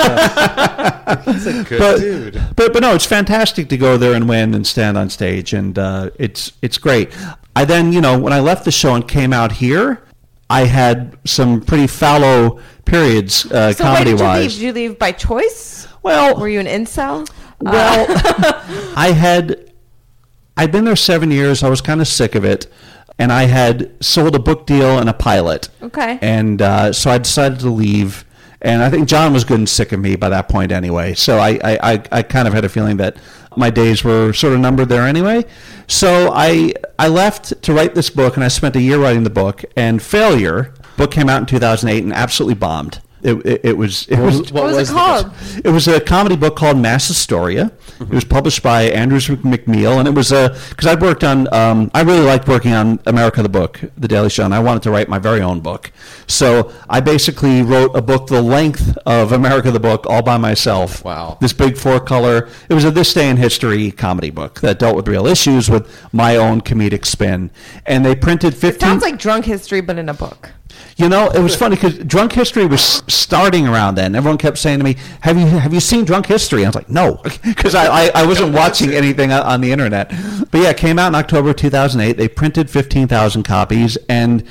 Speaker 1: He's a good
Speaker 4: but,
Speaker 1: dude.
Speaker 4: but but no, it's fantastic to go there and win and stand on stage, and uh, it's it's great. I then, you know, when I left the show and came out here, I had some pretty fallow periods, uh,
Speaker 3: So why
Speaker 4: comedy
Speaker 3: did you leave?
Speaker 4: wise.
Speaker 3: Did you leave by choice?
Speaker 4: Well,
Speaker 3: Were you an incel?
Speaker 4: Well, I had I'd been there seven years. I was kind of sick of it, and I had sold a book deal and a pilot.
Speaker 3: Okay.
Speaker 4: And uh, so I decided to leave. And I think John was good and sick of me by that point anyway. So I, I, I, I kind of had a feeling that my days were sort of numbered there anyway. So I I left to write this book, and I spent a year writing the book. And Failure, book came out in two thousand eight and absolutely bombed. It, it, it was it was
Speaker 3: What was it
Speaker 1: the-
Speaker 3: called?
Speaker 4: it was a comedy book called Mass Astoria. It was published by Andrews McNeil, and it was a because I'd worked on. Um, I really liked working on America the Book, The Daily Show, and I wanted to write my very own book. So I basically wrote a book the length of America the Book all by myself.
Speaker 1: Wow.
Speaker 4: This big four color. It was a This Day in History comedy book that dealt with real issues with my own comedic spin, and they printed fifteen.
Speaker 3: Sounds like drunk history, but in a book.
Speaker 4: You know, it was funny because Drunk History was starting around then. Everyone kept saying to me, "Have you have you seen Drunk History?" I was like, "No," because I, I, I wasn't watching anything on on the internet. But yeah, it came out in October two thousand eight. They printed fifteen thousand copies, and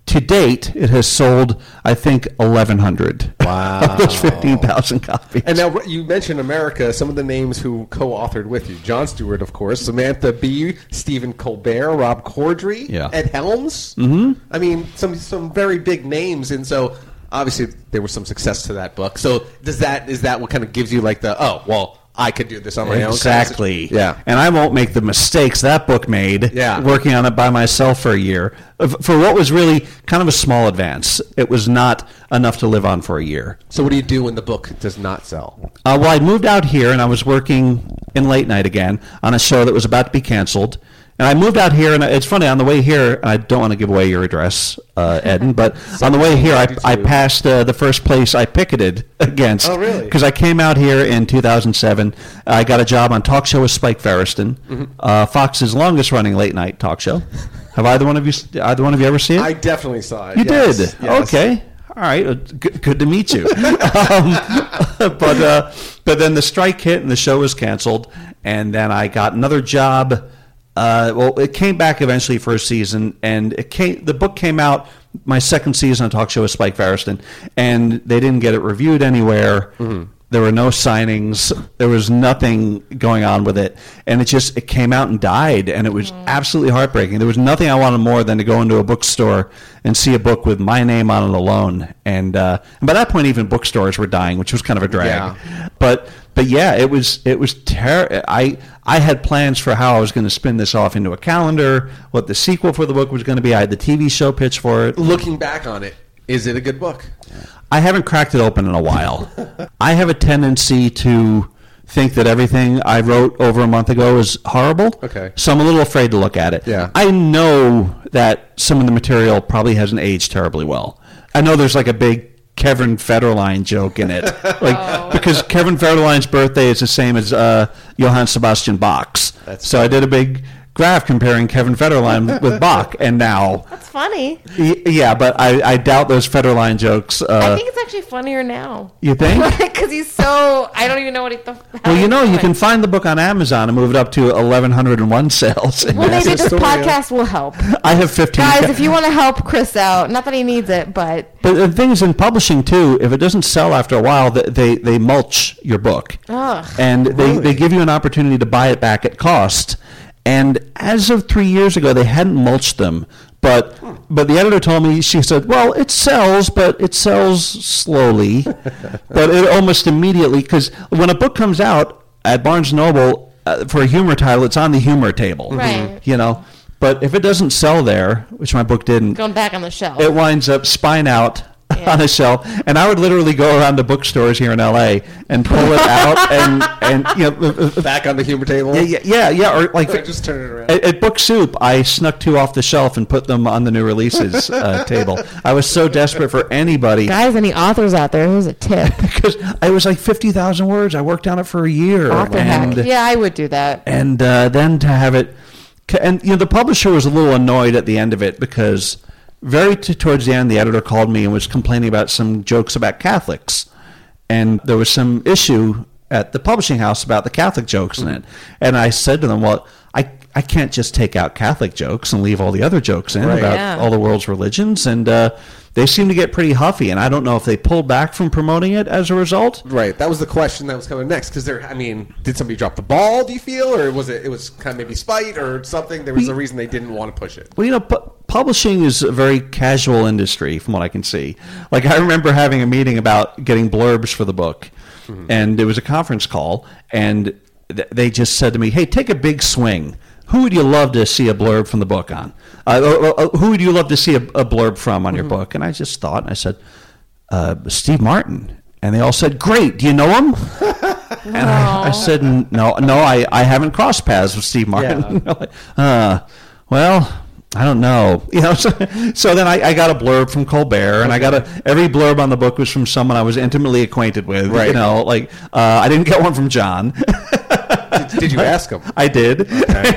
Speaker 4: to date, it has sold, I think, eleven hundred.
Speaker 1: Wow.
Speaker 4: Of those fifteen thousand copies.
Speaker 1: And now you mentioned America, some of the names who co-authored with you. Jon Stewart, of course, Samantha Bee, Stephen Colbert, Rob Corddry,
Speaker 4: Yeah.
Speaker 1: Ed Helms. Mm-hmm. I mean, some some very big names. And so, obviously, there was some success to that book. So does that is that what kind of gives you like the, oh, well, I could do this on my own?
Speaker 4: Exactly.
Speaker 1: Yeah.
Speaker 4: And I won't make the mistakes that book made
Speaker 1: Yeah.
Speaker 4: working on it by myself for a year. For what was really kind of a small advance. It was not enough to live on for a year.
Speaker 1: So what do you do when the book does not sell?
Speaker 4: Uh, well, I moved out here, and I was working in late night again on a show that was about to be canceled. And I moved out here, and it's funny, on the way here, and I don't want to give away your address, uh, Eden, but on the way here, I, I passed uh, the first place I picketed against.
Speaker 1: Oh, really?
Speaker 4: Because I came out here in two thousand seven. I got a job on Talk Show with Spike Feresten, mm-hmm. uh, Fox's longest-running late-night talk show. Have either one of you either one of you ever seen it?
Speaker 1: I definitely saw it.
Speaker 4: You
Speaker 1: yes.
Speaker 4: did?
Speaker 1: Yes.
Speaker 4: Okay. All right. Uh, Good, good to meet you. um, but uh, but then the strike hit and the show was canceled, and then I got another job. Uh, well, it came back eventually for a season, and it came. The book came out my second season on Talk Show with Spike Feresten, and they didn't get it reviewed anywhere. Mm-hmm. There were no signings. There was nothing going on with it, and it just it came out and died, and it was mm. absolutely heartbreaking. There was nothing I wanted more than to go into a bookstore and see a book with my name on it alone. And uh, and by that point, even bookstores were dying, which was kind of a drag.
Speaker 1: Yeah.
Speaker 4: But but yeah, it was it was terrible. I I had plans for how I was going to spin this off into a calendar, what the sequel for the book was going to be. I had the T V show pitch for it.
Speaker 1: Looking back on it, is it a good book?
Speaker 4: I haven't cracked it open in a while. I have a tendency to think that everything I wrote over a month ago is horrible.
Speaker 1: Okay.
Speaker 4: So I'm a little afraid to look at it.
Speaker 1: Yeah.
Speaker 4: I know that some of the material probably hasn't aged terribly well. I know there's like a big Kevin Federline joke in it. Like
Speaker 3: Oh.
Speaker 4: because Kevin Federline's birthday is the same as uh, Johann Sebastian Bach's.
Speaker 1: That's
Speaker 4: so I did a big graph comparing Kevin Federline with Bach, and now
Speaker 3: That's funny.
Speaker 4: y- yeah, but I, I doubt those Federline jokes. Uh,
Speaker 3: I think it's actually funnier now.
Speaker 4: you think?
Speaker 3: Because he's so, I don't even know what he, the hell
Speaker 4: Well, you
Speaker 3: he's
Speaker 4: know, you
Speaker 3: doing.
Speaker 4: can find the book on Amazon and move it up to eleven oh one sales.
Speaker 3: Well, maybe
Speaker 1: Massive
Speaker 3: this
Speaker 1: story, yeah.
Speaker 3: podcast will help.
Speaker 4: I have fifteen.
Speaker 3: Guys, if you want to help Chris out, not that he needs it, but
Speaker 4: But the thing is, in publishing too, if it doesn't sell after a while, th- they they mulch your book,
Speaker 3: Ugh.
Speaker 4: and they,
Speaker 1: Really?
Speaker 4: they give you an opportunity to buy it back at cost. And as of three years ago, they hadn't mulched them. But but the editor told me, she said, well, it sells, but it sells slowly. But it almost immediately, because when a book comes out at Barnes and Noble uh, for a humor title, it's on the humor table.
Speaker 3: Right.
Speaker 4: You know. But if it doesn't sell there, which my book didn't,
Speaker 3: going back on the shelf.
Speaker 4: it winds up spine out
Speaker 3: Yeah.
Speaker 4: on a shelf, and I would literally go around to bookstores here in L A and pull it out and and you know
Speaker 1: Back on the humor table?
Speaker 4: yeah yeah yeah, yeah or like
Speaker 1: Just turn it around.
Speaker 4: at, at Book Soup, I snuck two off the shelf and put them on the new releases uh, table. I was so desperate for anybody
Speaker 3: Guys, any authors out there, here's a tip.
Speaker 4: because I was like fifty thousand words. I worked on it for a year,
Speaker 3: Author
Speaker 4: and
Speaker 3: hack. Yeah, I would do that.
Speaker 4: and uh, then to have it, and you know the publisher was a little annoyed at the end of it because very t- towards the end the editor called me and was complaining about some jokes about Catholics, and there was some issue at the publishing house about the Catholic jokes in it, and I said to them, well, I I can't just take out Catholic jokes and leave all the other jokes in
Speaker 1: Right.
Speaker 4: about
Speaker 3: Yeah.
Speaker 4: all the world's religions, and uh, they seem to get pretty huffy, and I don't know if they pulled back from promoting it as a result.
Speaker 1: Right. That was the question that was coming next. Because there, I mean, did somebody drop the ball? Do you feel, or was it? It was kind of maybe spite or something. There was a reason they didn't want to push it.
Speaker 4: Well, you know, pu- publishing is a very casual industry, from what I can see. Like, I remember having a meeting about getting blurbs for the book, mm-hmm. and it was a conference call, and th- they just said to me, "Hey, take a big swing. Who would you love to see a blurb from the book on? Uh, or, or, who would you love to see a, a blurb from on mm-hmm. your book?" And I just thought, and I said, uh, "Steve Martin." And they all said, "Great. Do you know him?" And I, I said, "No, no, I, I haven't crossed paths with Steve Martin."
Speaker 1: Yeah.
Speaker 4: uh, well, I don't know. You know, so, so then I, I got a blurb from Colbert, and I got a every blurb on the book was from someone I was intimately acquainted with.
Speaker 1: Right.
Speaker 4: You know, like uh, I didn't get one from John.
Speaker 1: Did, did you ask him?
Speaker 4: I did.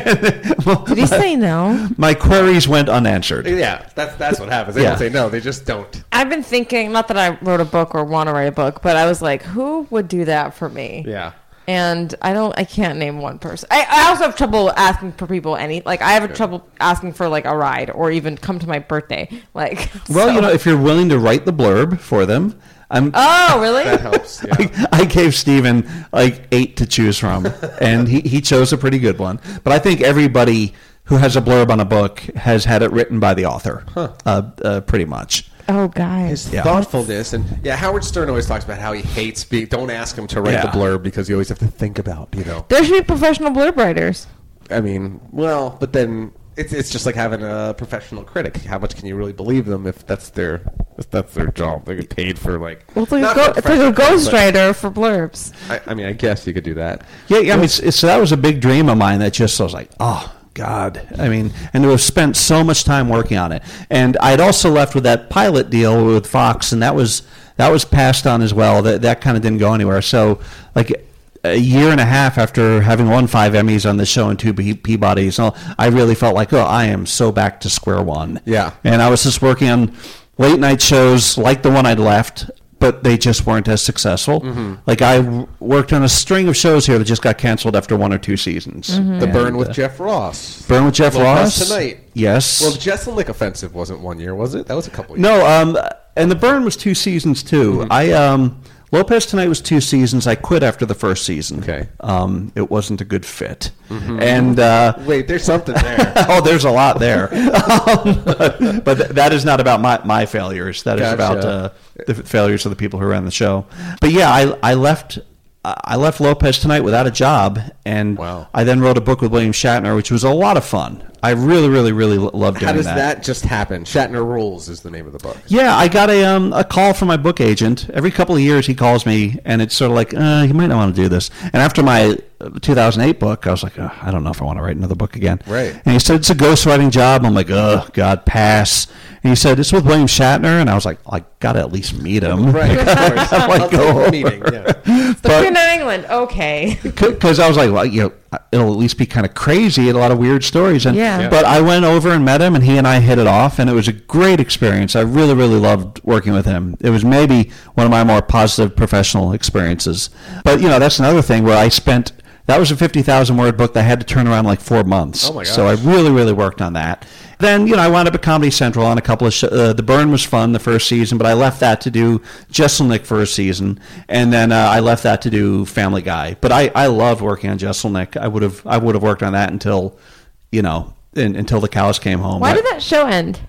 Speaker 4: Well,
Speaker 3: Did he say no?
Speaker 4: my queries went unanswered.
Speaker 1: Yeah, that's that's what happens. They
Speaker 4: Yeah.
Speaker 1: don't say no. They just don't.
Speaker 3: I've been thinking, not that I wrote a book or want to write a book, but I was like, who would do that for me?
Speaker 1: Yeah.
Speaker 3: And I don't, I can't name one person. I, I also have trouble asking for people any, like I have a trouble asking for like a ride or even come to my birthday. Like,
Speaker 4: well,
Speaker 3: so.
Speaker 4: you know, if you're willing to write the blurb for them, I'm.
Speaker 3: Oh, really?
Speaker 1: That helps. Yeah.
Speaker 4: I, I gave Steven like eight to choose from, and he, he chose a pretty good one. But I think everybody who has a blurb on a book has had it written by the author, huh. uh, uh, pretty much.
Speaker 3: Oh, guys.
Speaker 1: His
Speaker 4: Yeah.
Speaker 1: thoughtfulness. And yeah, Howard Stern always talks about how he hates being, don't ask him to write
Speaker 4: Yeah.
Speaker 1: the blurb because you always have to think about, you know.
Speaker 3: There should be professional blurb writers.
Speaker 1: I mean, well, but then it's it's just like having a professional critic. How much can you really believe them if that's their if that's their job? They get paid for like.
Speaker 3: Well, it's like, a,
Speaker 1: not
Speaker 3: go,
Speaker 1: for
Speaker 3: it's like a
Speaker 1: professional,
Speaker 3: ghostwriter for blurbs.
Speaker 1: but I, I mean, I guess you could do that.
Speaker 4: Yeah, yeah. I mean, it's, it's, so that was a big dream of mine. That just I was like, oh God. I mean, and to have spent so much time working on it, and I'd also left with that pilot deal with Fox, and that was that was passed on as well. That that kind of didn't go anywhere. So, like a year and a half after having won five Emmys on the show and two Pe- Peabodys, so I really felt like, oh, I am so back to square one.
Speaker 1: Yeah.
Speaker 4: And I was just working on late night shows like the one I'd left, but they just weren't as successful. Mm-hmm. Like I w- worked on a string of shows here that just got canceled after one or two seasons.
Speaker 3: Mm-hmm.
Speaker 1: The
Speaker 4: And,
Speaker 1: Burn with
Speaker 4: uh,
Speaker 1: Jeff Ross.
Speaker 4: Burn with Jeff
Speaker 1: Lopez
Speaker 4: Ross.
Speaker 1: Tonight.
Speaker 4: Yes.
Speaker 1: Well, the Jesselnick Offensive wasn't one year, was it? That was a couple years.
Speaker 4: No, um, and the Burn was two seasons too.
Speaker 1: Mm-hmm.
Speaker 4: I um, Lopez Tonight was two seasons. I quit after the first season.
Speaker 1: Okay.
Speaker 4: Um, it wasn't a good fit. Mm-hmm. And uh,
Speaker 1: Wait, there's something there.
Speaker 4: oh, there's a lot there. um, but but th- that is not about my, my failures. That is
Speaker 1: Gotcha.
Speaker 4: about uh, the failures of the people who ran the show. But yeah, I I left. I left Lopez Tonight without a job, and
Speaker 1: Wow.
Speaker 4: I then wrote a book with William Shatner, which was a lot of fun. I really, really, really lo- loved doing
Speaker 1: How does
Speaker 4: that.
Speaker 1: that just happen? Shatner Rules is the name of the book.
Speaker 4: Yeah, I got a um, a call from my book agent. Every couple of years he calls me, and it's sort of like, uh, you might not want to do this. And after my two thousand eight book, I was like, oh, I don't know if I want to write another book again.
Speaker 1: Right.
Speaker 4: And he said, it's a ghostwriting job. I'm like, oh, God, pass. And he said, it's with William Shatner. And I was like, I got to at least meet him.
Speaker 1: Right, of course.
Speaker 4: I'm like,
Speaker 1: I'll
Speaker 4: go
Speaker 1: take the
Speaker 4: over.
Speaker 1: meeting, yeah.
Speaker 3: So
Speaker 4: But-
Speaker 3: you're in England. Okay.
Speaker 4: Because I was like, well, you know, it'll at least be kind of crazy and a lot of weird stories. And
Speaker 3: Yeah. Yeah.
Speaker 4: But I went over and met him, and he and I hit it off, and it was a great experience. I really, really loved working with him. It was maybe one of my more positive professional experiences. But, you know, that's another thing where I spent, that was a fifty thousand word book that I had to turn around in like four months.
Speaker 1: Oh, my
Speaker 4: So I
Speaker 1: gosh.
Speaker 4: really, really worked on that. Then, you know, I wound up at Comedy Central on a couple of shows. Uh, the Burn was fun the first season, but I left that to do Jesselnick for a season, and then uh, I left that to do Family Guy. But I, I loved working on Jesselnick. I would have I would have worked on that until, you know, in, until the cows came home.
Speaker 3: Why
Speaker 4: I-
Speaker 3: did that show end?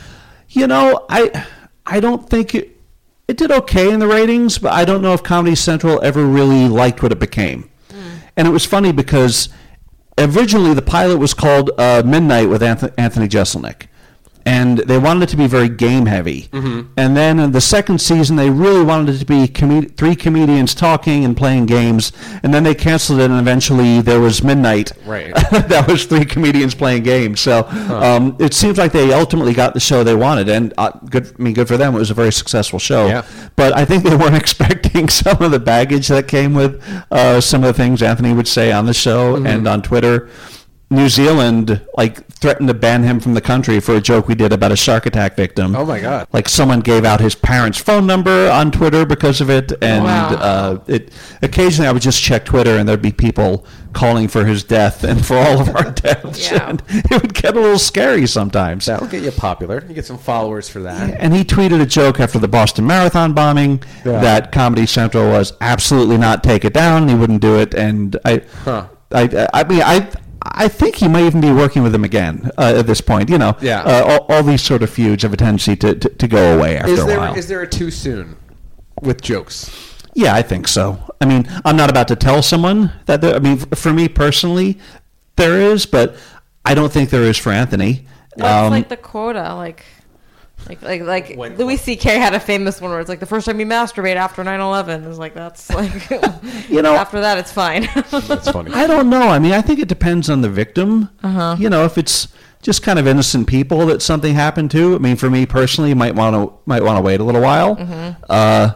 Speaker 4: You know, I I don't think it it did okay in the ratings, but I don't know if Comedy Central ever really liked what it became. And it was funny because originally the pilot was called uh, Midnight with Anth- Anthony Jeselnik. And they wanted it to be very game heavy. Mm-hmm. And then in the second season, they really wanted it to be com- three comedians talking and playing games. And then they canceled it, and eventually there was Midnight.
Speaker 1: Right.
Speaker 4: That was three comedians playing games. So um, it seems like they ultimately got the show they wanted. And uh, good, I mean, good for them. It was a very successful show.
Speaker 1: Yeah.
Speaker 4: But I think they weren't expecting some of the baggage that came with uh, some of the things Anthony would say on the show
Speaker 1: Mm-hmm.
Speaker 4: and on Twitter. New Zealand like threatened to ban him from the country for a joke we did about a shark attack victim.
Speaker 1: Oh, my God.
Speaker 4: Like someone gave out his parents' phone number on Twitter because of it, and
Speaker 3: Wow.
Speaker 4: uh, it occasionally I would just check Twitter and there'd be people calling for his death and for all of our deaths.
Speaker 3: Yeah.
Speaker 4: And it would get a little scary sometimes.
Speaker 1: That'll get you popular. You get some followers for that.
Speaker 4: And he tweeted a joke after the Boston Marathon bombing
Speaker 1: Yeah.
Speaker 4: that Comedy Central was absolutely not take it down. He wouldn't do it, and I,
Speaker 1: Huh.
Speaker 4: I, I mean, I, I think he might even be working with him again uh, at this point. You know,
Speaker 1: Yeah.
Speaker 4: uh, all, all these sort of feuds have a tendency to, to, to go away after
Speaker 1: Is
Speaker 4: a
Speaker 1: there
Speaker 4: while.
Speaker 1: is there a too soon with jokes?
Speaker 4: Yeah, I think so. I mean, I'm not about to tell someone that. There, I mean, f- for me personally, there is, but I don't think there is for Anthony.
Speaker 3: That's
Speaker 4: Um,
Speaker 3: like the quota, like, like, like, like
Speaker 1: When-
Speaker 3: Louis C K had a famous one where it's like the first time you masturbate after nine eleven is like that's like,
Speaker 4: You know-
Speaker 3: after that it's fine.
Speaker 1: That's funny.
Speaker 4: I don't know. I mean, I think it depends on the victim.
Speaker 3: Uh-huh.
Speaker 4: You know, if it's just kind of innocent people that something happened to. I mean, for me personally, might want to might want to wait a little while.
Speaker 3: Mm-hmm.
Speaker 4: Uh,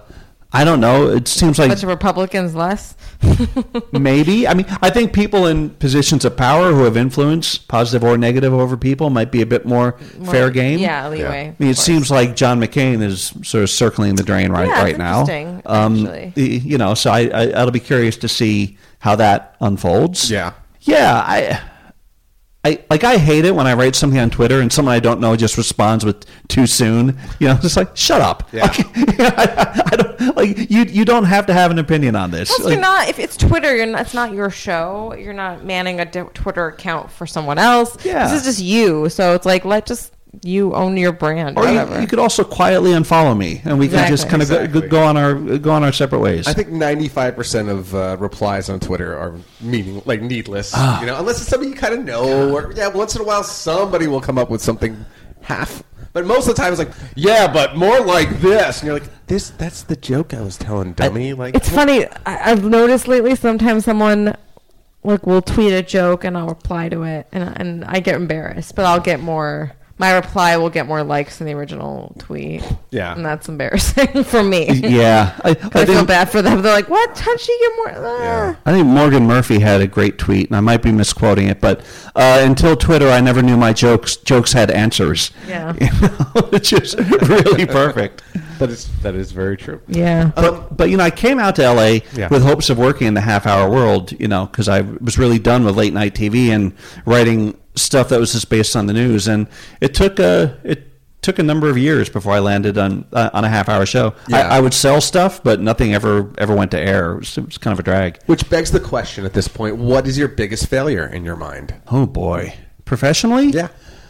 Speaker 4: I don't know. It seems like
Speaker 3: bunch of Republicans less.
Speaker 4: maybe. I mean, I think people in positions of power who have influence, positive or negative, over people might be a bit more, more fair game.
Speaker 3: Yeah, leeway.
Speaker 4: I mean, it seems like John McCain is sort of circling the drain right
Speaker 3: yeah,
Speaker 4: right now.
Speaker 3: Interesting,
Speaker 4: um,
Speaker 3: actually.
Speaker 4: You know, so I, I I'll be curious to see how that unfolds.
Speaker 1: Yeah.
Speaker 4: Yeah, I. I like I hate it when I write something on Twitter and someone I don't know just responds with too soon. You know, just like shut up.
Speaker 1: Yeah.
Speaker 4: Like, I, I don't, like you. You don't have to have an opinion on this.
Speaker 3: Plus,
Speaker 4: Like,
Speaker 3: you're not. If it's Twitter, you're not, it's not your show. You're not manning a d- Twitter account for someone else.
Speaker 4: Yeah.
Speaker 3: This is just you. So it's like let just you own your brand. Or
Speaker 4: Or you,
Speaker 3: whatever.
Speaker 4: you could also quietly unfollow me, and we can
Speaker 3: Exactly.
Speaker 4: just kind of
Speaker 1: Exactly.
Speaker 4: go, go on our go on our separate ways.
Speaker 1: I think ninety-five percent of uh, replies on Twitter are meaning like needless.
Speaker 4: Ah.
Speaker 1: You know, unless it's somebody you kind of know, or yeah, once in a while somebody will come up with something half. But most of the time it's like, yeah, but more like this, and you're like, this. That's the joke I was telling, dummy. Like,
Speaker 3: It's funny. I, I've noticed lately. Sometimes someone like will tweet a joke and I'll reply to it, and and I get embarrassed, but I'll get more. My reply will get more likes than the original tweet.
Speaker 1: Yeah.
Speaker 3: And that's embarrassing for me.
Speaker 4: yeah, I, I
Speaker 3: I,
Speaker 4: think
Speaker 3: feel bad for them. They're like, what? How'd she get more? Ah.
Speaker 1: Yeah.
Speaker 4: I think Morgan Murphy had a great tweet, and I might be misquoting it, but uh, until Twitter, I never knew my jokes jokes had answers.
Speaker 3: Yeah.
Speaker 4: You know, it's just really perfect.
Speaker 1: that is that is very true.
Speaker 3: Yeah.
Speaker 4: But, but you know, I came out to L A
Speaker 1: Yeah.
Speaker 4: with hopes of working in the half-hour world, you know, because I was really done with late-night T V and writing stuff that was just based on the news. And it took a it took a number of years before I landed on uh, on a half-hour show.
Speaker 1: Yeah.
Speaker 4: I, I would sell stuff, but nothing ever ever went to air. It was, it was kind of a drag.
Speaker 1: Which begs the question at this point: what is your biggest failure in your mind?
Speaker 4: Oh boy, professionally,
Speaker 1: Yeah.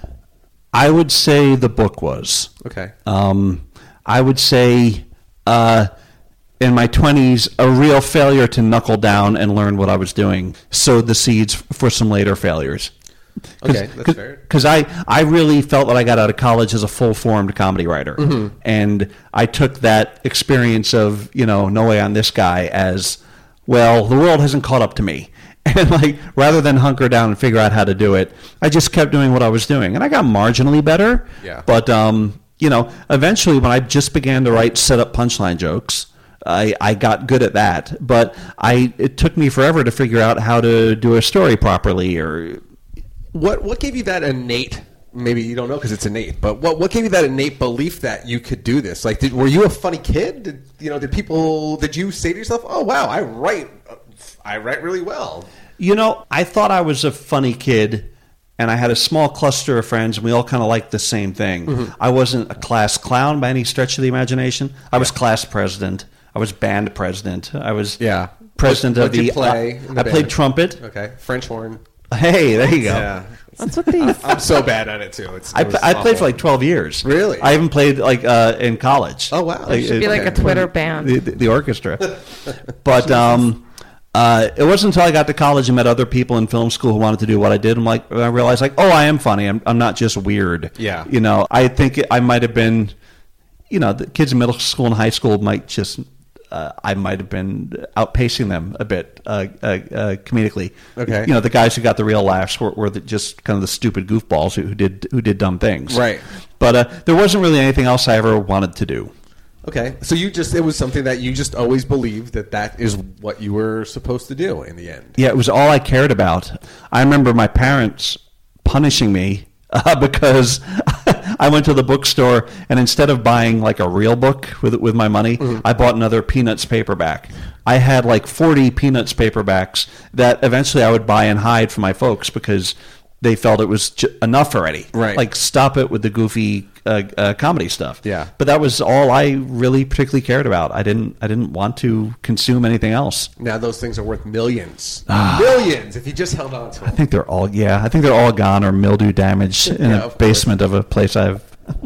Speaker 4: I would say the book was.
Speaker 1: Okay.
Speaker 4: Um, I would say uh, in my twenties, a real failure to knuckle down and learn what I was doing sowed the seeds for some later failures.
Speaker 1: Okay, that's fair.
Speaker 4: Because I, I really felt that I got out of college as a full-formed comedy writer.
Speaker 1: Mm-hmm.
Speaker 4: And I took that experience of, you know, no way on this guy as, well, the world hasn't caught up to me. And like, rather than hunker down and figure out how to do it, I just kept doing what I was doing. And I got marginally better.
Speaker 1: Yeah.
Speaker 4: But, um, you know, eventually when I just began to write set-up punchline jokes, I, I got good at that. But I it took me forever to figure out how to do a story properly. Or
Speaker 1: What what gave you that innate? Maybe you don't know because it's innate. But what what gave you that innate belief that you could do this? Like, did, were you a funny kid? Did you know? Did people? Did you say to yourself, "Oh wow, I write, I write really well"?
Speaker 4: You know, I thought I was a funny kid, and I had a small cluster of friends, and we all kind of liked the same thing.
Speaker 1: Mm-hmm.
Speaker 4: I wasn't a class clown by any stretch of the imagination. I was class president. I was band president. I was
Speaker 1: Yeah.
Speaker 4: president
Speaker 1: What-
Speaker 4: of
Speaker 1: what'd
Speaker 4: the.
Speaker 1: you play in the
Speaker 4: I played
Speaker 1: band?
Speaker 4: trumpet.
Speaker 1: Okay, French horn.
Speaker 4: Hey, there you go.
Speaker 1: Yeah,
Speaker 3: That's what they.
Speaker 1: I'm so bad at it too. It's,
Speaker 4: I,
Speaker 1: it was
Speaker 4: I played for
Speaker 1: awful.
Speaker 4: like twelve years.
Speaker 1: Really?
Speaker 4: I even played like uh, in college.
Speaker 1: Oh, wow.
Speaker 4: Like,
Speaker 1: It
Speaker 3: should be like a
Speaker 1: Okay.
Speaker 3: Twitter band.
Speaker 4: the, the, the orchestra. But um, uh, it wasn't until I got to college and met other people in film school who wanted to do what I did. I'm like, I realized like, oh, I am funny. I'm, I'm not just weird.
Speaker 1: Yeah.
Speaker 4: You know, I think I might have been, you know, the kids in middle school and high school might just, uh, I might have been outpacing them a bit uh, uh, uh, comedically.
Speaker 1: Okay.
Speaker 4: You know, the guys who got the real laughs were, were the, just kind of the stupid goofballs who, who did who did dumb things.
Speaker 1: Right.
Speaker 4: But uh, there wasn't really anything else I ever wanted to do.
Speaker 1: Okay, so you just it was something that you just always believed that that is what you were supposed to do in the end.
Speaker 4: Yeah, it was all I cared about. I remember my parents punishing me uh, because I went to the bookstore and instead of buying like a real book with with my money, mm-hmm. I bought another Peanuts paperback. I had like forty Peanuts paperbacks that eventually I would buy and hide from my folks because they felt it was j- enough already.
Speaker 1: Right.
Speaker 4: Like, stop it with the goofy uh, uh, comedy stuff.
Speaker 1: Yeah.
Speaker 4: But that was all I really particularly cared about. I didn't I didn't want to consume anything else.
Speaker 1: Now those things are worth millions, millions if you just held on to
Speaker 4: I
Speaker 1: them.
Speaker 4: think they're all, yeah, I think they're all gone or mildew damaged in
Speaker 1: Yeah,
Speaker 4: a
Speaker 1: of
Speaker 4: basement of a place I've...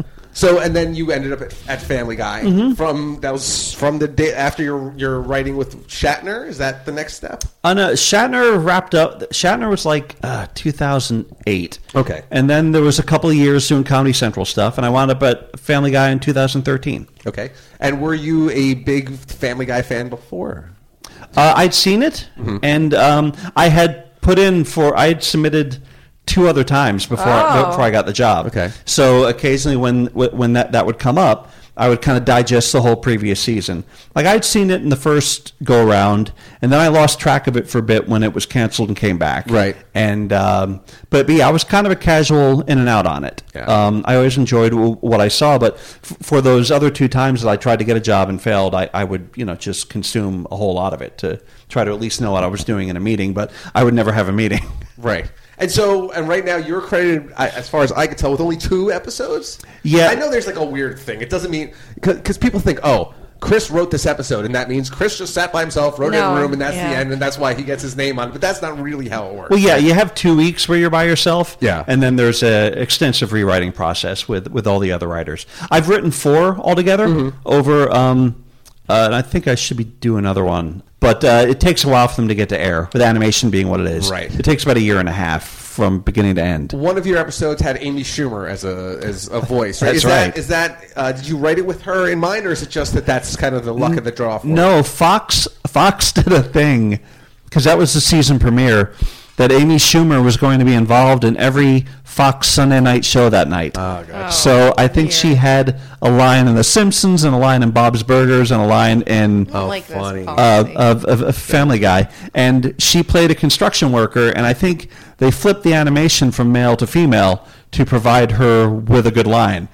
Speaker 1: So and then you ended up at, at Family Guy
Speaker 4: Mm-hmm.
Speaker 1: from that was from the day after your your writing with Shatner. Is that the next step?
Speaker 4: Uh, no, Shatner wrapped up, Shatner was like uh, two thousand eight.
Speaker 1: Okay.
Speaker 4: And then there was a couple of years doing Comedy Central stuff, and I wound up at Family Guy in two thousand thirteen.
Speaker 1: Okay. And were you a big Family Guy fan before?
Speaker 4: Uh, I'd seen it,
Speaker 1: Mm-hmm.
Speaker 4: and um, I had put in for, I had submitted two other times before
Speaker 3: Oh.
Speaker 4: before I got the job.
Speaker 1: Okay.
Speaker 4: So occasionally when when that, that would come up, I would kind of digest the whole previous season. Like I'd seen it in the first go around, and then I lost track of it for a bit when it was canceled and came back.
Speaker 1: Right.
Speaker 4: And um, but, but yeah, I was kind of a casual in and out on it.
Speaker 1: Yeah.
Speaker 4: Um, I always enjoyed w- what I saw, but f- for those other two times that I tried to get a job and failed, I, I would you know just consume a whole lot of it to try to at least know what I was doing in a meeting. But I would never have a meeting.
Speaker 1: Right. And so, and right now you're credited, I- as far as I can tell, with only two episodes?
Speaker 4: Yeah.
Speaker 1: I know there's like a weird thing. It doesn't mean, because people think, oh, Chris wrote this episode, and that means Chris just sat by himself, wrote it in
Speaker 3: No,
Speaker 1: a room, and that's
Speaker 3: yeah.
Speaker 1: the end, and that's why he gets his name on it. But that's not really how it works.
Speaker 4: Well, yeah, you have two weeks where you're by yourself.
Speaker 1: Yeah.
Speaker 4: And then there's a extensive rewriting process with, with all the other writers. I've written four altogether
Speaker 1: Mm-hmm.
Speaker 4: over, um, uh, and I think I should be doing another one. But uh, it takes a while for them to get to air, with animation being what it is.
Speaker 1: Right.
Speaker 4: It takes about a year and a half from beginning to end.
Speaker 1: One of your episodes had Amy Schumer as a as a voice. Right?
Speaker 4: That's
Speaker 1: is that,
Speaker 4: right.
Speaker 1: Is that uh, did you write it with her in mind, or is it just that that's kind of the luck of the draw? For
Speaker 4: No, Fox Fox did a thing, because that was the season premiere, that Amy Schumer was going to be involved in every Fox Sunday night show that night.
Speaker 1: Oh, gotcha.
Speaker 4: So I think she
Speaker 3: weird.
Speaker 4: had a line in The Simpsons and a line in Bob's Burgers and a line in
Speaker 3: I don't
Speaker 1: Oh,
Speaker 3: like this
Speaker 1: funny.
Speaker 4: uh,
Speaker 3: policy.
Speaker 4: of, of, of Family Guy, and she played a construction worker, and I think they flipped the animation from male to female to provide her with a good line.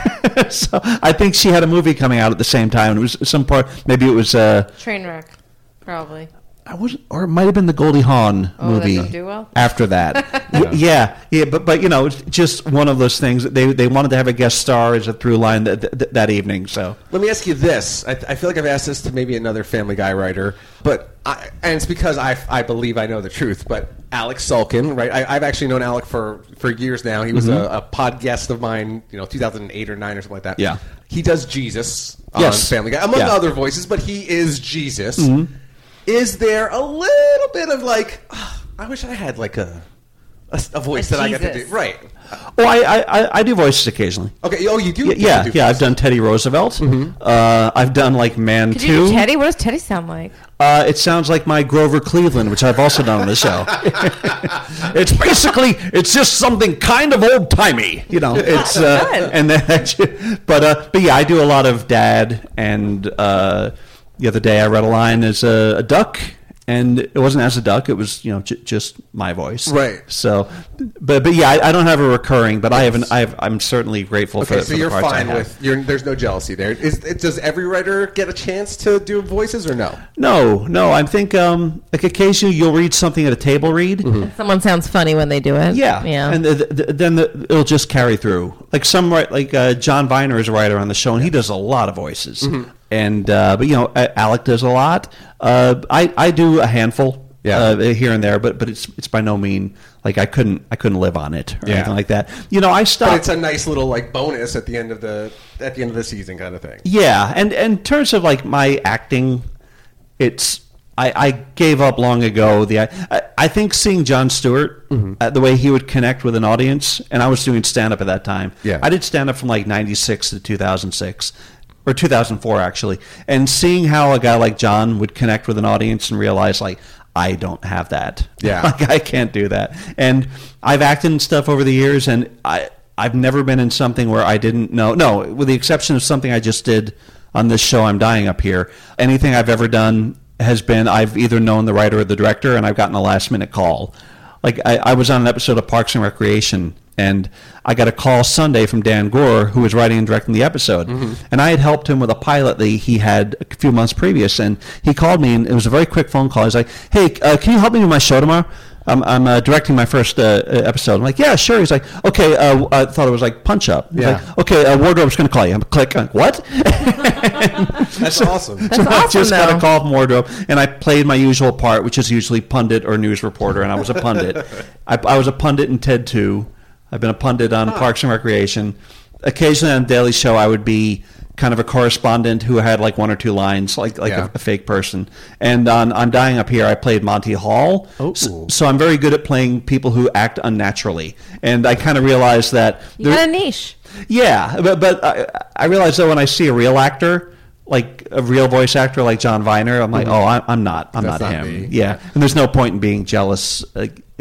Speaker 4: So I think she had a movie coming out at the same time. It was some part, maybe it was uh,
Speaker 3: Trainwreck, probably.
Speaker 4: I wasn't, or it might have been the Goldie Hawn
Speaker 3: Oh, that
Speaker 4: movie
Speaker 3: don't do well?
Speaker 4: after that. Y- yeah, yeah, but but you know, it's just one of those things. That they they wanted to have a guest star as a through line that that, that evening. So
Speaker 1: Let me ask you this. I, I feel like I've asked this to maybe another Family Guy writer, but I, and it's because I, I believe I know the truth. But Alex Sulkin, right? I, I've actually known Alec for, for years now. He was a, a pod guest of mine, you know, two thousand eight or nine or something like that.
Speaker 4: Yeah.
Speaker 1: He does Jesus on
Speaker 4: Yes.
Speaker 1: Family Guy, among
Speaker 4: Yeah.
Speaker 1: other voices, but he is Jesus. Is there a little bit of like, "Ah, I wish I had like a a, a voice
Speaker 3: A
Speaker 1: that I got to
Speaker 3: Jesus.
Speaker 1: do? Right.
Speaker 4: oh, I, I I- I do voices occasionally.
Speaker 1: Okay. Oh, you do?
Speaker 4: Yeah, yeah,
Speaker 1: you do
Speaker 4: yeah. I've
Speaker 1: voices.
Speaker 4: done Teddy Roosevelt. Uh, I've done like Man
Speaker 3: Could
Speaker 4: Two.
Speaker 3: you do Teddy? What does Teddy sound like?
Speaker 4: Uh, it sounds like my Grover Cleveland, which I've also done on the show. It's basically, it's just something kind of old timey, you know. It's uh,
Speaker 3: Good.
Speaker 4: and then, but uh, but yeah, I do a lot of dad. And uh, the other day, I read a line as a, a duck, and it wasn't as a duck; it was you know j- just my voice.
Speaker 1: Right.
Speaker 4: So, but but yeah, I, I don't have a recurring, but I have an, I have, I'm certainly grateful for,
Speaker 1: Okay,
Speaker 4: for
Speaker 1: so
Speaker 4: the
Speaker 1: you're
Speaker 4: parts I
Speaker 1: fine
Speaker 4: have.
Speaker 1: with you're, there's no jealousy there. Is it, does every writer get a chance to do voices or no?
Speaker 4: No, no. I think um, like occasionally you'll read something at a table read.
Speaker 3: Someone sounds funny when they do it.
Speaker 4: Yeah,
Speaker 3: Yeah.
Speaker 4: and th- th- then the, it'll just carry through. Like some write, like uh, John Viner is a writer on the show, and he does a lot of voices. And uh, but you know, A- Alec does a lot. Uh, I I do a handful.
Speaker 1: Yeah.
Speaker 4: Uh, here and there, but but it's it's by no mean like I couldn't I couldn't live on it or
Speaker 1: Yeah.
Speaker 4: anything like that. You know, I
Speaker 1: But
Speaker 4: stopped.
Speaker 1: it's a nice little like bonus at the end of the at the end of the season kind of thing.
Speaker 4: Yeah, and, and in terms of like my acting, it's I, I gave up long ago. The I, I think seeing Jon Stewart, uh, the way he would connect with an audience, and I was doing stand up at that time.
Speaker 1: Yeah.
Speaker 4: I did stand up from like ninety-six to two thousand six. Or two thousand four, actually. And seeing how a guy like John would connect with an audience and realize, like, I don't have that.
Speaker 1: Yeah.
Speaker 4: Like, I can't do that. And I've acted in stuff over the years, and I, I've never been in something where I didn't know. No, with the exception of something I just did on this show, I'm Dying Up Here. Anything I've ever done has been I've either known the writer or the director, and I've gotten a last-minute call. Like, I, I was on an episode of Parks and Recreation, and I got a call Sunday from Dan Gore, who was writing and directing the episode. And I had helped him with a pilot that he had a few months previous. And he called me, and it was a very quick phone call. He's like, hey, uh, can you help me with my show tomorrow? I'm, I'm uh, directing my first uh, episode. I'm like, yeah, sure. He's like, okay, uh, I thought it was like Punch Up. He's
Speaker 1: Yeah.
Speaker 4: like, okay, uh, Wardrobe's going to call you. I'm click. I'm like, what?
Speaker 1: That's awesome.
Speaker 3: That's
Speaker 4: So I
Speaker 3: awesome,
Speaker 4: just got
Speaker 3: though.
Speaker 4: a call from Wardrobe, and I played my usual part, which is usually pundit or news reporter, and I was a pundit. I, I was a pundit in Ted two. I've been a pundit on Parks and Recreation. Occasionally on Daily Show, I would be kind of a correspondent who had like one or two lines, like like
Speaker 1: Yeah.
Speaker 4: a, a fake person. And on, on Dying Up Here, I played Monty Hall.
Speaker 1: Oh.
Speaker 4: So, so I'm very good at playing people who act unnaturally. And I kind of realized that...
Speaker 3: You
Speaker 4: there-
Speaker 3: got a niche.
Speaker 4: yeah, but but I, I realize that when I see a real actor, like a real voice actor like John Viner, I'm like, oh, I, I'm not, I'm
Speaker 1: That's
Speaker 4: not,
Speaker 1: not
Speaker 4: him.
Speaker 1: me.
Speaker 4: Yeah, and there's no point in being jealous. Like, it,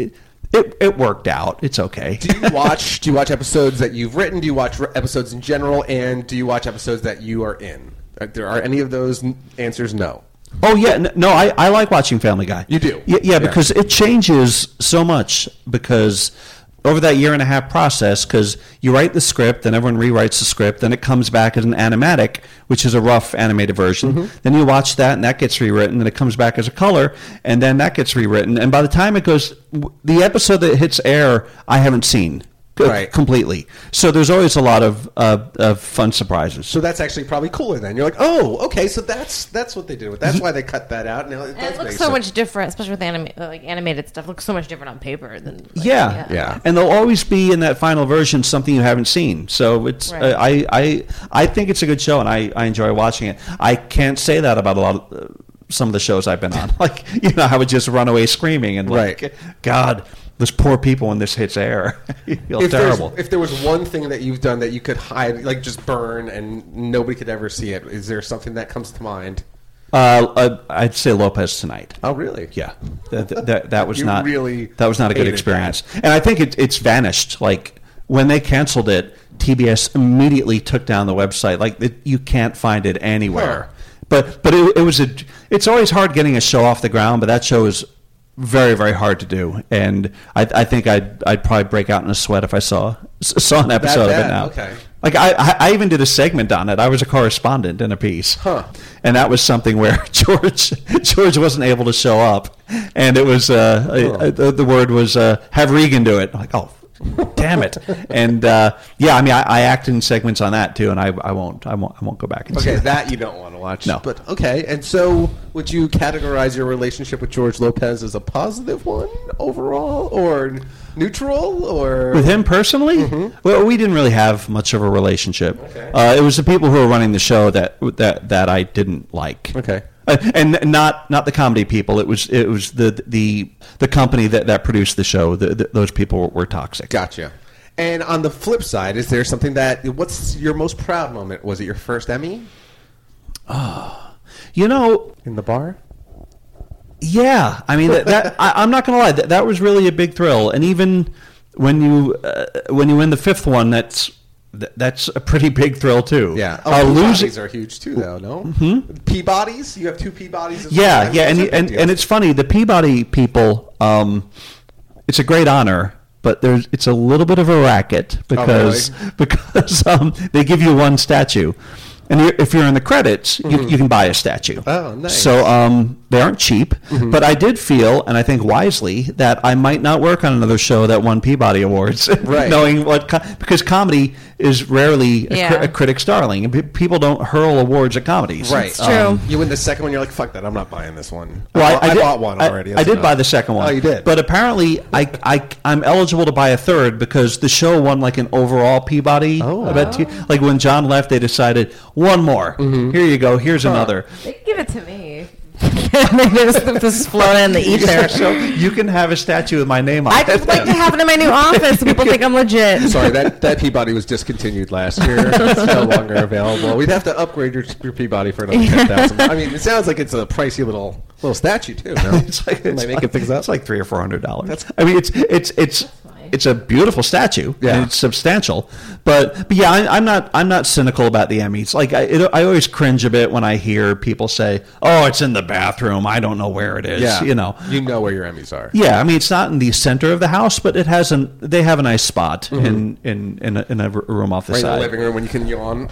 Speaker 4: it it worked out. It's okay.
Speaker 1: Do you watch? Do you watch episodes that you've written? Do you watch episodes in general? And do you watch episodes that you are in? Are there are any of those answers no?
Speaker 4: Oh yeah, n- no, I, I like watching Family Guy.
Speaker 1: You do?
Speaker 4: Yeah, yeah,
Speaker 1: Yeah.
Speaker 4: because it changes so much because over that year and a half process, because you write the script, then everyone rewrites the script, then it comes back as an animatic, which is a rough animated version.
Speaker 1: Mm-hmm.
Speaker 4: Then you watch that, and that gets rewritten, then it comes back as a color, and then that gets rewritten. And by the time it goes, w- the episode that hits air, I haven't seen. c-
Speaker 1: Right.
Speaker 4: Completely. So there's always a lot of, uh, of fun surprises.
Speaker 1: So that's actually probably cooler. Then you're like, oh, okay, so that's that's what they did. with That's why they cut that out. Now it,
Speaker 3: And
Speaker 1: does
Speaker 3: it looks
Speaker 1: make
Speaker 3: so
Speaker 1: sense.
Speaker 3: much different, especially with anima- like animated stuff. Looks so much different on paper than. Like,
Speaker 4: Yeah.
Speaker 1: Yeah.
Speaker 4: And there'll always be in that final version something you haven't seen. So it's
Speaker 3: Right.
Speaker 4: uh, I, I I think it's a good show, and I, I enjoy watching it. I can't say that about a lot of uh, some of the shows I've been on. Like, you know, I would just run away screaming and like,
Speaker 1: Right.
Speaker 4: God, those poor people when this hits air. You feel
Speaker 1: If, there's-
Speaker 4: terrible.
Speaker 1: if there was one thing that you've done that you could hide, like just burn, and nobody could ever see it, is there something that comes to mind?
Speaker 4: Uh, uh, I'd say Lopez Tonight.
Speaker 1: Oh, really?
Speaker 4: Yeah, that, that, that was
Speaker 1: You
Speaker 4: not
Speaker 1: really
Speaker 4: that was not a good
Speaker 1: hated
Speaker 4: experience, and I think it, it's vanished. Like when they canceled it, T B S immediately took down the website. Like it, you can't find it anywhere.
Speaker 1: Huh.
Speaker 4: But but it, it was a. It's always hard getting a show off the ground, but that show is very very hard to do, and I, I think I'd I'd probably break out in a sweat if I saw saw an episode of it
Speaker 1: bad?
Speaker 4: now.
Speaker 1: Okay.
Speaker 4: Like I, I I even did a segment on it. I was a correspondent in a piece,
Speaker 1: Huh.
Speaker 4: and that was something where George George wasn't able to show up, and it was uh,
Speaker 1: Huh.
Speaker 4: uh, the, the word was uh, have Regan do it. I'm like, oh, damn it! And uh, yeah, I mean, I, I act in segments on that too, and I, I won't I won't I won't go back and
Speaker 1: Okay,
Speaker 4: see
Speaker 1: that you don't want to watch.
Speaker 4: No.
Speaker 1: But okay, and so would you categorize your relationship with George Lopez as a positive one overall, or neutral, or
Speaker 4: With him personally, well, we didn't really have much of a relationship.
Speaker 1: Mm-hmm. Okay.
Speaker 4: Uh, it was the people who were running the show that that that I didn't like.
Speaker 1: Okay.
Speaker 4: Uh, and not not the comedy people. It was it was the the the company that, that produced the show. The, the, those people were toxic.
Speaker 1: Gotcha. And on the flip side, is there something that what's your most proud moment? Was it your first Emmy
Speaker 4: You know,
Speaker 1: in the bar?
Speaker 4: yeah. I mean, that, that I, I'm not going to lie. That, that was really a big thrill. And even when you uh, when you win the fifth one, that's th- that's a pretty big thrill too.
Speaker 1: Yeah. Oh,
Speaker 4: uh,
Speaker 1: Peabodys
Speaker 4: losing.
Speaker 1: are huge too, though. No. Mm-hmm. Peabodys. You have two Peabodys. As
Speaker 4: Yeah,
Speaker 1: well?
Speaker 4: yeah, and
Speaker 1: Those are
Speaker 4: and
Speaker 1: big
Speaker 4: and
Speaker 1: deals.
Speaker 4: it's funny. The Peabody people, um, it's a great honor, but there's it's a little bit of a racket because
Speaker 1: really?
Speaker 4: because um, they give you one statue, and you're, if you're in the credits, you, you can buy a statue.
Speaker 1: Oh, nice.
Speaker 4: So um, they aren't cheap, but I did feel, and I think wisely, that I might not work on another show that won Peabody awards,
Speaker 1: Right.
Speaker 4: knowing what co- because comedy is rarely a, cri-
Speaker 3: Yeah.
Speaker 4: a critic's darling, and pe- people don't hurl awards at comedies.
Speaker 1: Right.
Speaker 3: It's true.
Speaker 1: You win the second one, you're like, fuck that, I'm not buying this one.
Speaker 4: Well,
Speaker 1: I, bought, I
Speaker 4: did-
Speaker 1: bought one
Speaker 4: I-
Speaker 1: already.
Speaker 4: I,
Speaker 1: that's
Speaker 4: did
Speaker 1: enough.
Speaker 4: buy the second one.
Speaker 1: Oh, you did?
Speaker 4: But apparently, I, I, I'm eligible to buy a third because the show won like an overall Peabody.
Speaker 1: Oh.
Speaker 4: I bet you- like when John left, they decided one more.
Speaker 1: Mm-hmm.
Speaker 4: Here you go. Here's another.
Speaker 3: They can give it to me. They just, just float in the ether.
Speaker 4: So you can have a statue with my name on
Speaker 3: I'd
Speaker 4: it.
Speaker 3: just like to have it in my new office so people think I'm legit.
Speaker 1: Sorry, that, that Peabody was discontinued last year. It's no longer available. We'd have to upgrade your, your Peabody for another ten thousand. I mean, it sounds like it's a pricey little little statue too. No?
Speaker 4: It's like
Speaker 1: Am
Speaker 4: it's
Speaker 1: I making
Speaker 4: like,
Speaker 1: things up?
Speaker 4: It's like three or four hundred dollars.
Speaker 1: That's-
Speaker 4: I mean, it's it's it's
Speaker 3: fine.
Speaker 4: it's a beautiful statue.
Speaker 1: Yeah.
Speaker 4: and it's substantial. But but yeah, I, I'm not I'm not cynical about the Emmys. Like I it, I always cringe a bit when I hear people say, "Oh, it's in the bathroom. I don't know where it is."
Speaker 1: yeah,
Speaker 4: you know.
Speaker 1: you know where your Emmys are.
Speaker 4: Yeah, I mean it's not in the center of the house, but it has an they have a nice spot in in in a, in a room off the
Speaker 1: Right in the
Speaker 4: side.
Speaker 1: living room when you can yawn.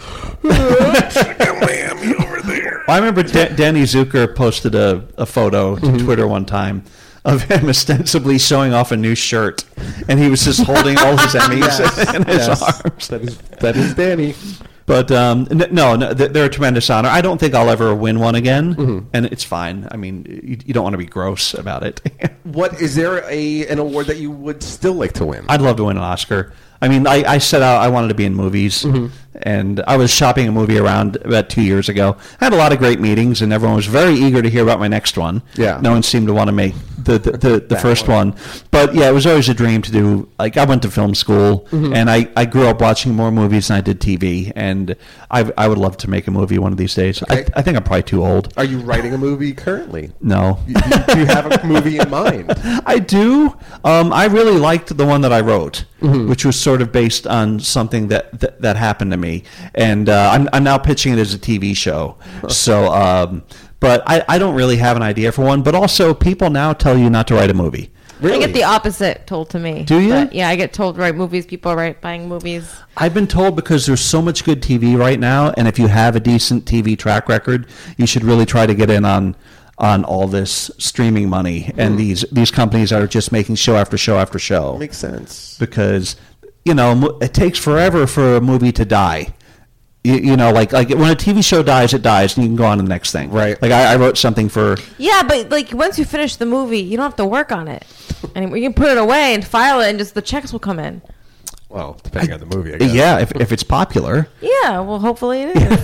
Speaker 1: My Emmy over there.
Speaker 4: Well, I remember Da- Danny Zucker posted a, a photo to
Speaker 1: Mm-hmm.
Speaker 4: Twitter one time of him ostensibly showing off a new shirt, and he was just holding all his Emmys
Speaker 1: Yes,
Speaker 4: in his
Speaker 1: yes.
Speaker 4: arms.
Speaker 1: That is that is Danny.
Speaker 4: But um, n- no, no, th- they're a tremendous honor. I don't think I'll ever win one again,
Speaker 1: Mm-hmm.
Speaker 4: and it's fine. I mean, you, you don't want to be gross about it.
Speaker 1: What is there a an award that you would still like to win?
Speaker 4: I'd love to win an Oscar. I mean, I, I set out I wanted to be in movies,
Speaker 1: Mm-hmm.
Speaker 4: And I was shopping a movie around about two years ago. I had a lot of great meetings, and everyone was very eager to hear about my next one.
Speaker 1: Yeah.
Speaker 4: No one seemed to want to make the the, the, the first one. one. But yeah, it was always a dream to do. Like, I went to film school, mm-hmm. and I, I grew up watching more movies than I did T V. And I I would love to make a movie one of these days. Okay. I, I think I'm probably too old.
Speaker 1: Are you writing a movie currently?
Speaker 4: No.
Speaker 1: You, do you have a movie in mind?
Speaker 4: I do. Um, I really liked the one that I wrote, mm-hmm. which was sort of based on something that that, that happened to me. And uh, I'm, I'm now pitching it as a T V show. So, um, but I, I don't really have an idea for one. But also, people now tell you not to write a movie.
Speaker 3: Really? I get the opposite told to me.
Speaker 4: Do you?
Speaker 3: But yeah, I get told to write movies. People are write, buying movies.
Speaker 4: I've been told because there's so much good T V right now, and if you have a decent T V track record, you should really try to get in on on all this streaming money mm. and these these companies that are just making show after show after show.
Speaker 1: Makes sense.
Speaker 4: Because, you know, it takes forever for a movie to die. You, you know, like like when a T V show dies, it dies, and you can go on to the next thing.
Speaker 1: Right.
Speaker 4: Like I, I wrote something for.
Speaker 3: Yeah, but like once you finish the movie, you don't have to work on it anymore. You can put it away and file it, and just the checks will come in.
Speaker 1: Well, depending I, on the movie, I guess.
Speaker 4: Yeah, if if it's popular.
Speaker 3: Yeah, well, hopefully it is.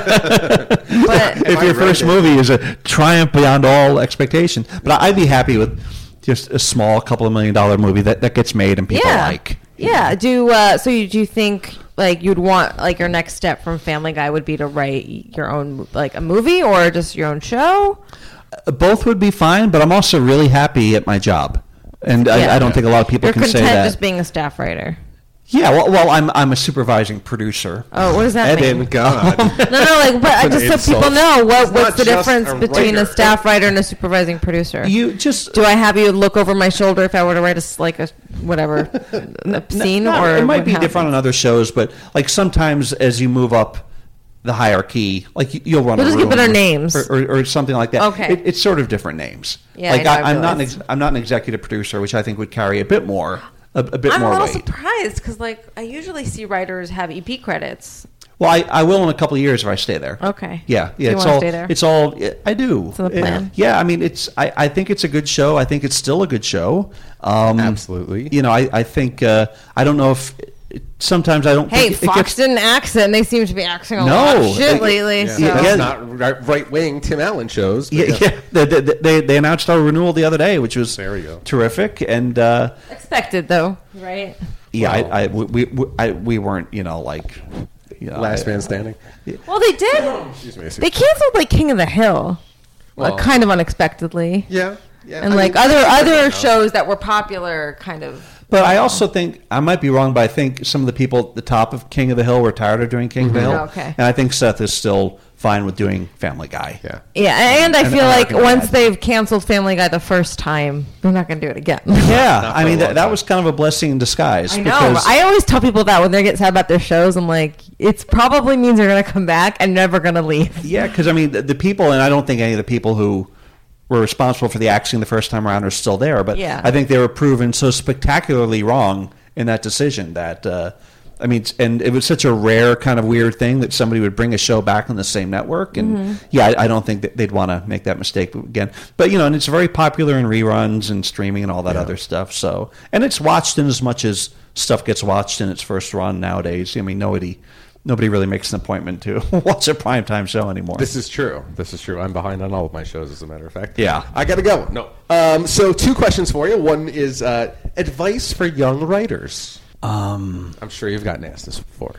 Speaker 3: But
Speaker 4: if your first it. movie is a triumph beyond all expectation, but I'd be happy with just a small couple of million dollar movie that, that gets made and people
Speaker 3: yeah.
Speaker 4: like.
Speaker 3: Yeah. Do uh, so? You, do you think like you'd want like your next step from Family Guy would be to write your own like a movie or just your own show?
Speaker 4: Uh, both would be fine, but I'm also really happy at my job, and
Speaker 3: yeah.
Speaker 4: I, I don't think a lot of people
Speaker 3: You're
Speaker 4: can say that.
Speaker 3: You're content just being a staff writer.
Speaker 4: Yeah, well, well, I'm I'm a supervising producer.
Speaker 3: Oh, what does that
Speaker 1: and
Speaker 3: mean?
Speaker 1: God.
Speaker 3: no, no, like, but just so
Speaker 1: insult.
Speaker 3: people know what
Speaker 1: It's
Speaker 3: what's the
Speaker 1: not just
Speaker 3: difference
Speaker 1: a
Speaker 3: between
Speaker 1: writer.
Speaker 3: a staff writer and a supervising producer?
Speaker 4: You just
Speaker 3: do I have you look over my shoulder if I were to write a s- like a whatever a scene,
Speaker 4: no, no,
Speaker 3: or
Speaker 4: it might
Speaker 3: what
Speaker 4: be
Speaker 3: happens?
Speaker 4: different on other shows, but like sometimes as you move up the hierarchy, like you- you'll run.
Speaker 3: We'll
Speaker 4: a
Speaker 3: just
Speaker 4: room
Speaker 3: give it our names
Speaker 4: or, or, or something like that.
Speaker 3: Okay.
Speaker 4: it, it's sort of different names.
Speaker 3: Yeah,
Speaker 4: like
Speaker 3: I know, I
Speaker 4: I'm not an
Speaker 3: realize.
Speaker 4: ex- I'm not an executive producer, which I think would carry a bit more. A, a bit
Speaker 3: I'm
Speaker 4: more
Speaker 3: a little
Speaker 4: weight.
Speaker 3: surprised because like I usually see writers have E P credits.
Speaker 4: Well, I, I will in a couple of years if I stay there.
Speaker 3: Okay.
Speaker 4: Yeah, yeah.
Speaker 3: Do you
Speaker 4: it's
Speaker 3: wanna
Speaker 4: all.
Speaker 3: stay there?
Speaker 4: It's all. I do.
Speaker 3: It's the plan.
Speaker 4: Yeah, I mean, it's. I, I think it's a good show. I think it's still a good show. Um,
Speaker 1: Absolutely.
Speaker 4: You know, I I think uh, I don't know if sometimes I don't.
Speaker 3: Hey,
Speaker 4: think it
Speaker 3: Fox
Speaker 4: gets,
Speaker 3: didn't axe it, and they seem to be axing a
Speaker 4: No,
Speaker 3: lot of shit
Speaker 4: it-
Speaker 3: lately.
Speaker 1: Yeah,
Speaker 3: so.
Speaker 4: Yeah,
Speaker 1: that's
Speaker 4: yeah.
Speaker 1: not right wing Tim Allen shows. but
Speaker 4: Yeah,
Speaker 1: yes.
Speaker 4: yeah. They, they, they, they announced our renewal the other day, which was
Speaker 1: There we go.
Speaker 4: terrific. And uh,
Speaker 3: Expected though, right?
Speaker 4: yeah,
Speaker 1: Wow.
Speaker 4: I, I, we, we, I, we weren't, you know, like you know,
Speaker 1: Last
Speaker 4: I-
Speaker 1: Man Standing.
Speaker 3: Well, they did.
Speaker 1: Excuse me.
Speaker 3: They canceled like King of the Hill,
Speaker 1: Well,
Speaker 3: like, kind of unexpectedly,
Speaker 1: Yeah. Yeah.
Speaker 3: and
Speaker 1: I
Speaker 3: like
Speaker 1: mean,
Speaker 3: other
Speaker 1: I
Speaker 3: other
Speaker 1: don't know.
Speaker 3: shows that were popular, kind of.
Speaker 4: But I also think I might be wrong, but I think some of the people at the top of King of the Hill were tired of doing King of the Hill.
Speaker 3: Oh, okay.
Speaker 4: And I think Seth is still fine with doing Family Guy.
Speaker 1: Yeah.
Speaker 3: Yeah, and I
Speaker 4: And-
Speaker 3: feel
Speaker 4: and I
Speaker 3: like
Speaker 4: can
Speaker 3: once
Speaker 4: add-
Speaker 3: they've canceled Family Guy the first time, they're not going to do it again.
Speaker 4: Yeah,
Speaker 1: Not
Speaker 4: I
Speaker 1: for
Speaker 4: mean
Speaker 1: a
Speaker 4: that,
Speaker 1: long
Speaker 4: that
Speaker 1: time.
Speaker 4: was kind of a blessing in disguise.
Speaker 3: I know.
Speaker 4: because-
Speaker 3: I always tell people that when they get sad about their shows, I'm like, it probably means they're going to come back and never going to leave.
Speaker 4: Yeah, because I mean the, the people, and I don't think any of the people who were responsible for the axing the first time around are still there. But
Speaker 3: Yeah.
Speaker 4: I think they were proven so spectacularly wrong in that decision that uh, I mean, and it was such a rare kind of weird thing that somebody would bring a show back on the same network, and
Speaker 3: Mm-hmm.
Speaker 4: yeah, I, I don't think that they'd want to make that mistake again. But you know, and it's very popular in reruns and streaming and all that
Speaker 1: Yeah.
Speaker 4: other stuff. So, and it's watched in as much as stuff gets watched in its first run nowadays. I mean, nobody. Nobody really makes an appointment to watch a primetime show anymore.
Speaker 1: This is true. This is true. I'm behind on all of my shows, as a matter of fact.
Speaker 4: Yeah.
Speaker 1: I got to go. No. Um, so, two questions for you. One is uh, advice for young writers.
Speaker 4: Um,
Speaker 1: I'm sure you've gotten asked this before.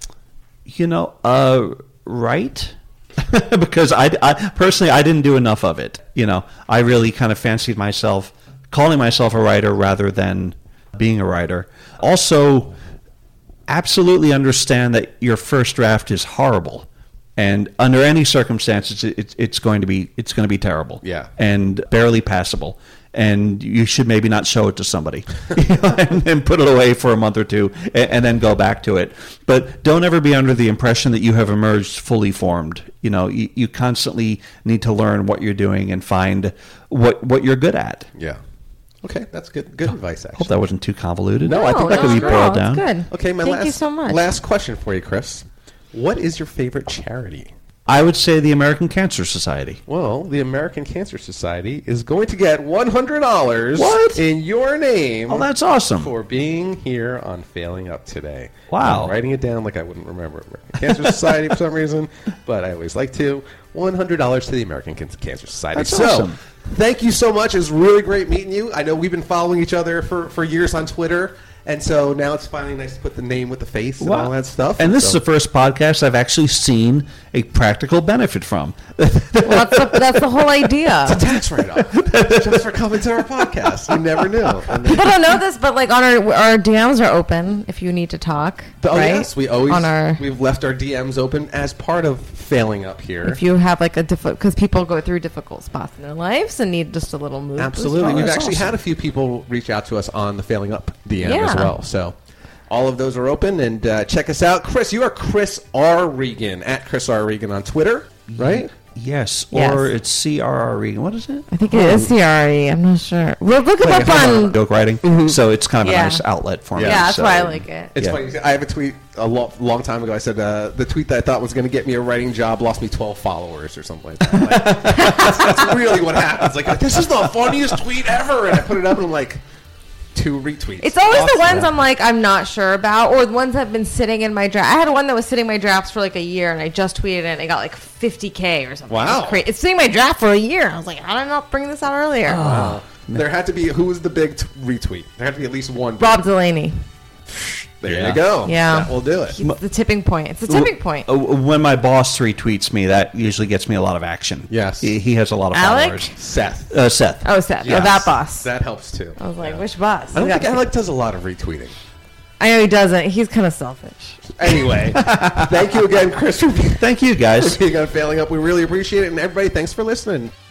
Speaker 4: you know, uh, right? Because I, I personally, I didn't do enough of it. You know, I really kind of fancied myself calling myself a writer rather than being a writer. Also, absolutely understand that your first draft is horrible, and under any circumstances, it, it's going to be it's going to be terrible.
Speaker 1: Yeah.
Speaker 4: and barely passable. And you should maybe not show it to somebody, you know, and, and put it away for a month or two, and, and then go back to it. But don't ever be under the impression that you have emerged fully formed. You know, you, you constantly need to learn what you're doing and find what what you're good at.
Speaker 1: Yeah. Okay, that's good. Good advice,
Speaker 4: Hope
Speaker 1: actually.
Speaker 4: that wasn't too convoluted.
Speaker 1: No, I think that
Speaker 3: no,
Speaker 1: could be
Speaker 3: no,
Speaker 4: boiled
Speaker 3: it's
Speaker 4: down.
Speaker 3: Good.
Speaker 1: Okay, my
Speaker 3: Thank
Speaker 1: last
Speaker 3: you so much.
Speaker 1: last question for you, Chris. What is your favorite charity?
Speaker 4: I would say the American Cancer Society.
Speaker 1: Well, the American Cancer Society is going to get one hundred dollars
Speaker 4: What?
Speaker 1: in your name.
Speaker 4: Oh, that's awesome.
Speaker 1: For being here on Failing Up today.
Speaker 4: Wow.
Speaker 1: I'm writing it down like I wouldn't remember American Cancer Society for some reason, but I always like to. one hundred dollars to the American Can- Cancer Society.
Speaker 4: That's
Speaker 1: so,
Speaker 4: awesome.
Speaker 1: Thank you so much. It's really great meeting you. I know we've been following each other for, for years on Twitter, and so now it's finally nice to put the name with the face and
Speaker 4: Wow.
Speaker 1: all that stuff.
Speaker 4: And this
Speaker 1: so,
Speaker 4: is the first podcast I've actually seen a practical benefit from.
Speaker 3: Well, that's, the, that's the whole idea.
Speaker 1: it's a tax write-off just for coming to our podcast. You never knew. And then-
Speaker 3: People don't know this, but like on our our D Ms are open if you need to talk.
Speaker 1: oh
Speaker 3: right?
Speaker 1: yes, we always
Speaker 3: on our.
Speaker 1: we've left our D Ms open as part of Failing Up here.
Speaker 3: If you have like a difficult, because people go through difficult spots in their lives and need just a little move.
Speaker 1: Absolutely.
Speaker 4: Oh,
Speaker 1: We've
Speaker 4: that's
Speaker 1: actually
Speaker 4: awesome.
Speaker 1: had a few people reach out to us on the Failing Up D M as
Speaker 3: Yeah.
Speaker 1: well. So all of those are open, and uh, check us out. Chris, you are Chris R. Regan, at Chris R. Regan on Twitter, right?
Speaker 4: Yes,
Speaker 3: Yes.
Speaker 4: or it's C R R E. What is it?
Speaker 3: I think it is C R E. I'm not sure. We'll look it
Speaker 1: Wait,
Speaker 3: up
Speaker 1: hold
Speaker 3: on.
Speaker 4: Joke writing. So it's kind of
Speaker 3: Yeah.
Speaker 4: a nice outlet for me.
Speaker 3: Yeah, that's
Speaker 4: so-
Speaker 3: why I like it.
Speaker 1: It's
Speaker 4: Yeah.
Speaker 1: funny. I have a tweet a lo- long time ago. I said uh, the tweet that I thought was going to get me a writing job lost me twelve followers or something like that. Like, that's, that's really what happens. Like, this is the funniest tweet ever, and I put it up, and I'm like, two retweets.
Speaker 3: It's always the
Speaker 1: Awesome.
Speaker 3: ones I'm like I'm not sure about, or the ones that have been sitting in my draft. I had one that was sitting in my drafts for like a year, and I just tweeted it, and it got like fifty K or something.
Speaker 1: Wow.
Speaker 3: It's, cra- it's sitting in my draft for a year. I was like, how did I not bring this out earlier?
Speaker 1: Wow. There had to be who was the big t- retweet? There had to be at least one.
Speaker 3: Rob Delaney.
Speaker 1: There
Speaker 4: Yeah.
Speaker 1: you go.
Speaker 3: Yeah.
Speaker 1: That will do it.
Speaker 3: It's the tipping point. It's the tipping point.
Speaker 4: Uh, When my boss retweets me, that usually gets me a lot of action.
Speaker 1: Yes.
Speaker 4: He, he has a lot of
Speaker 3: Alec?
Speaker 4: followers.
Speaker 1: Seth.
Speaker 4: Uh, Seth.
Speaker 3: Oh, Seth.
Speaker 1: Yes.
Speaker 3: Oh, that boss.
Speaker 1: That helps too.
Speaker 3: I was like, which boss?
Speaker 1: I don't
Speaker 3: We
Speaker 1: think
Speaker 3: got-
Speaker 1: Alec does a lot of retweeting.
Speaker 3: I know he doesn't. He's kind of selfish.
Speaker 1: Anyway, thank you again, Chris, for being
Speaker 4: Thank you, guys.
Speaker 1: for being on Failing Up. We really appreciate it. And everybody, thanks for listening.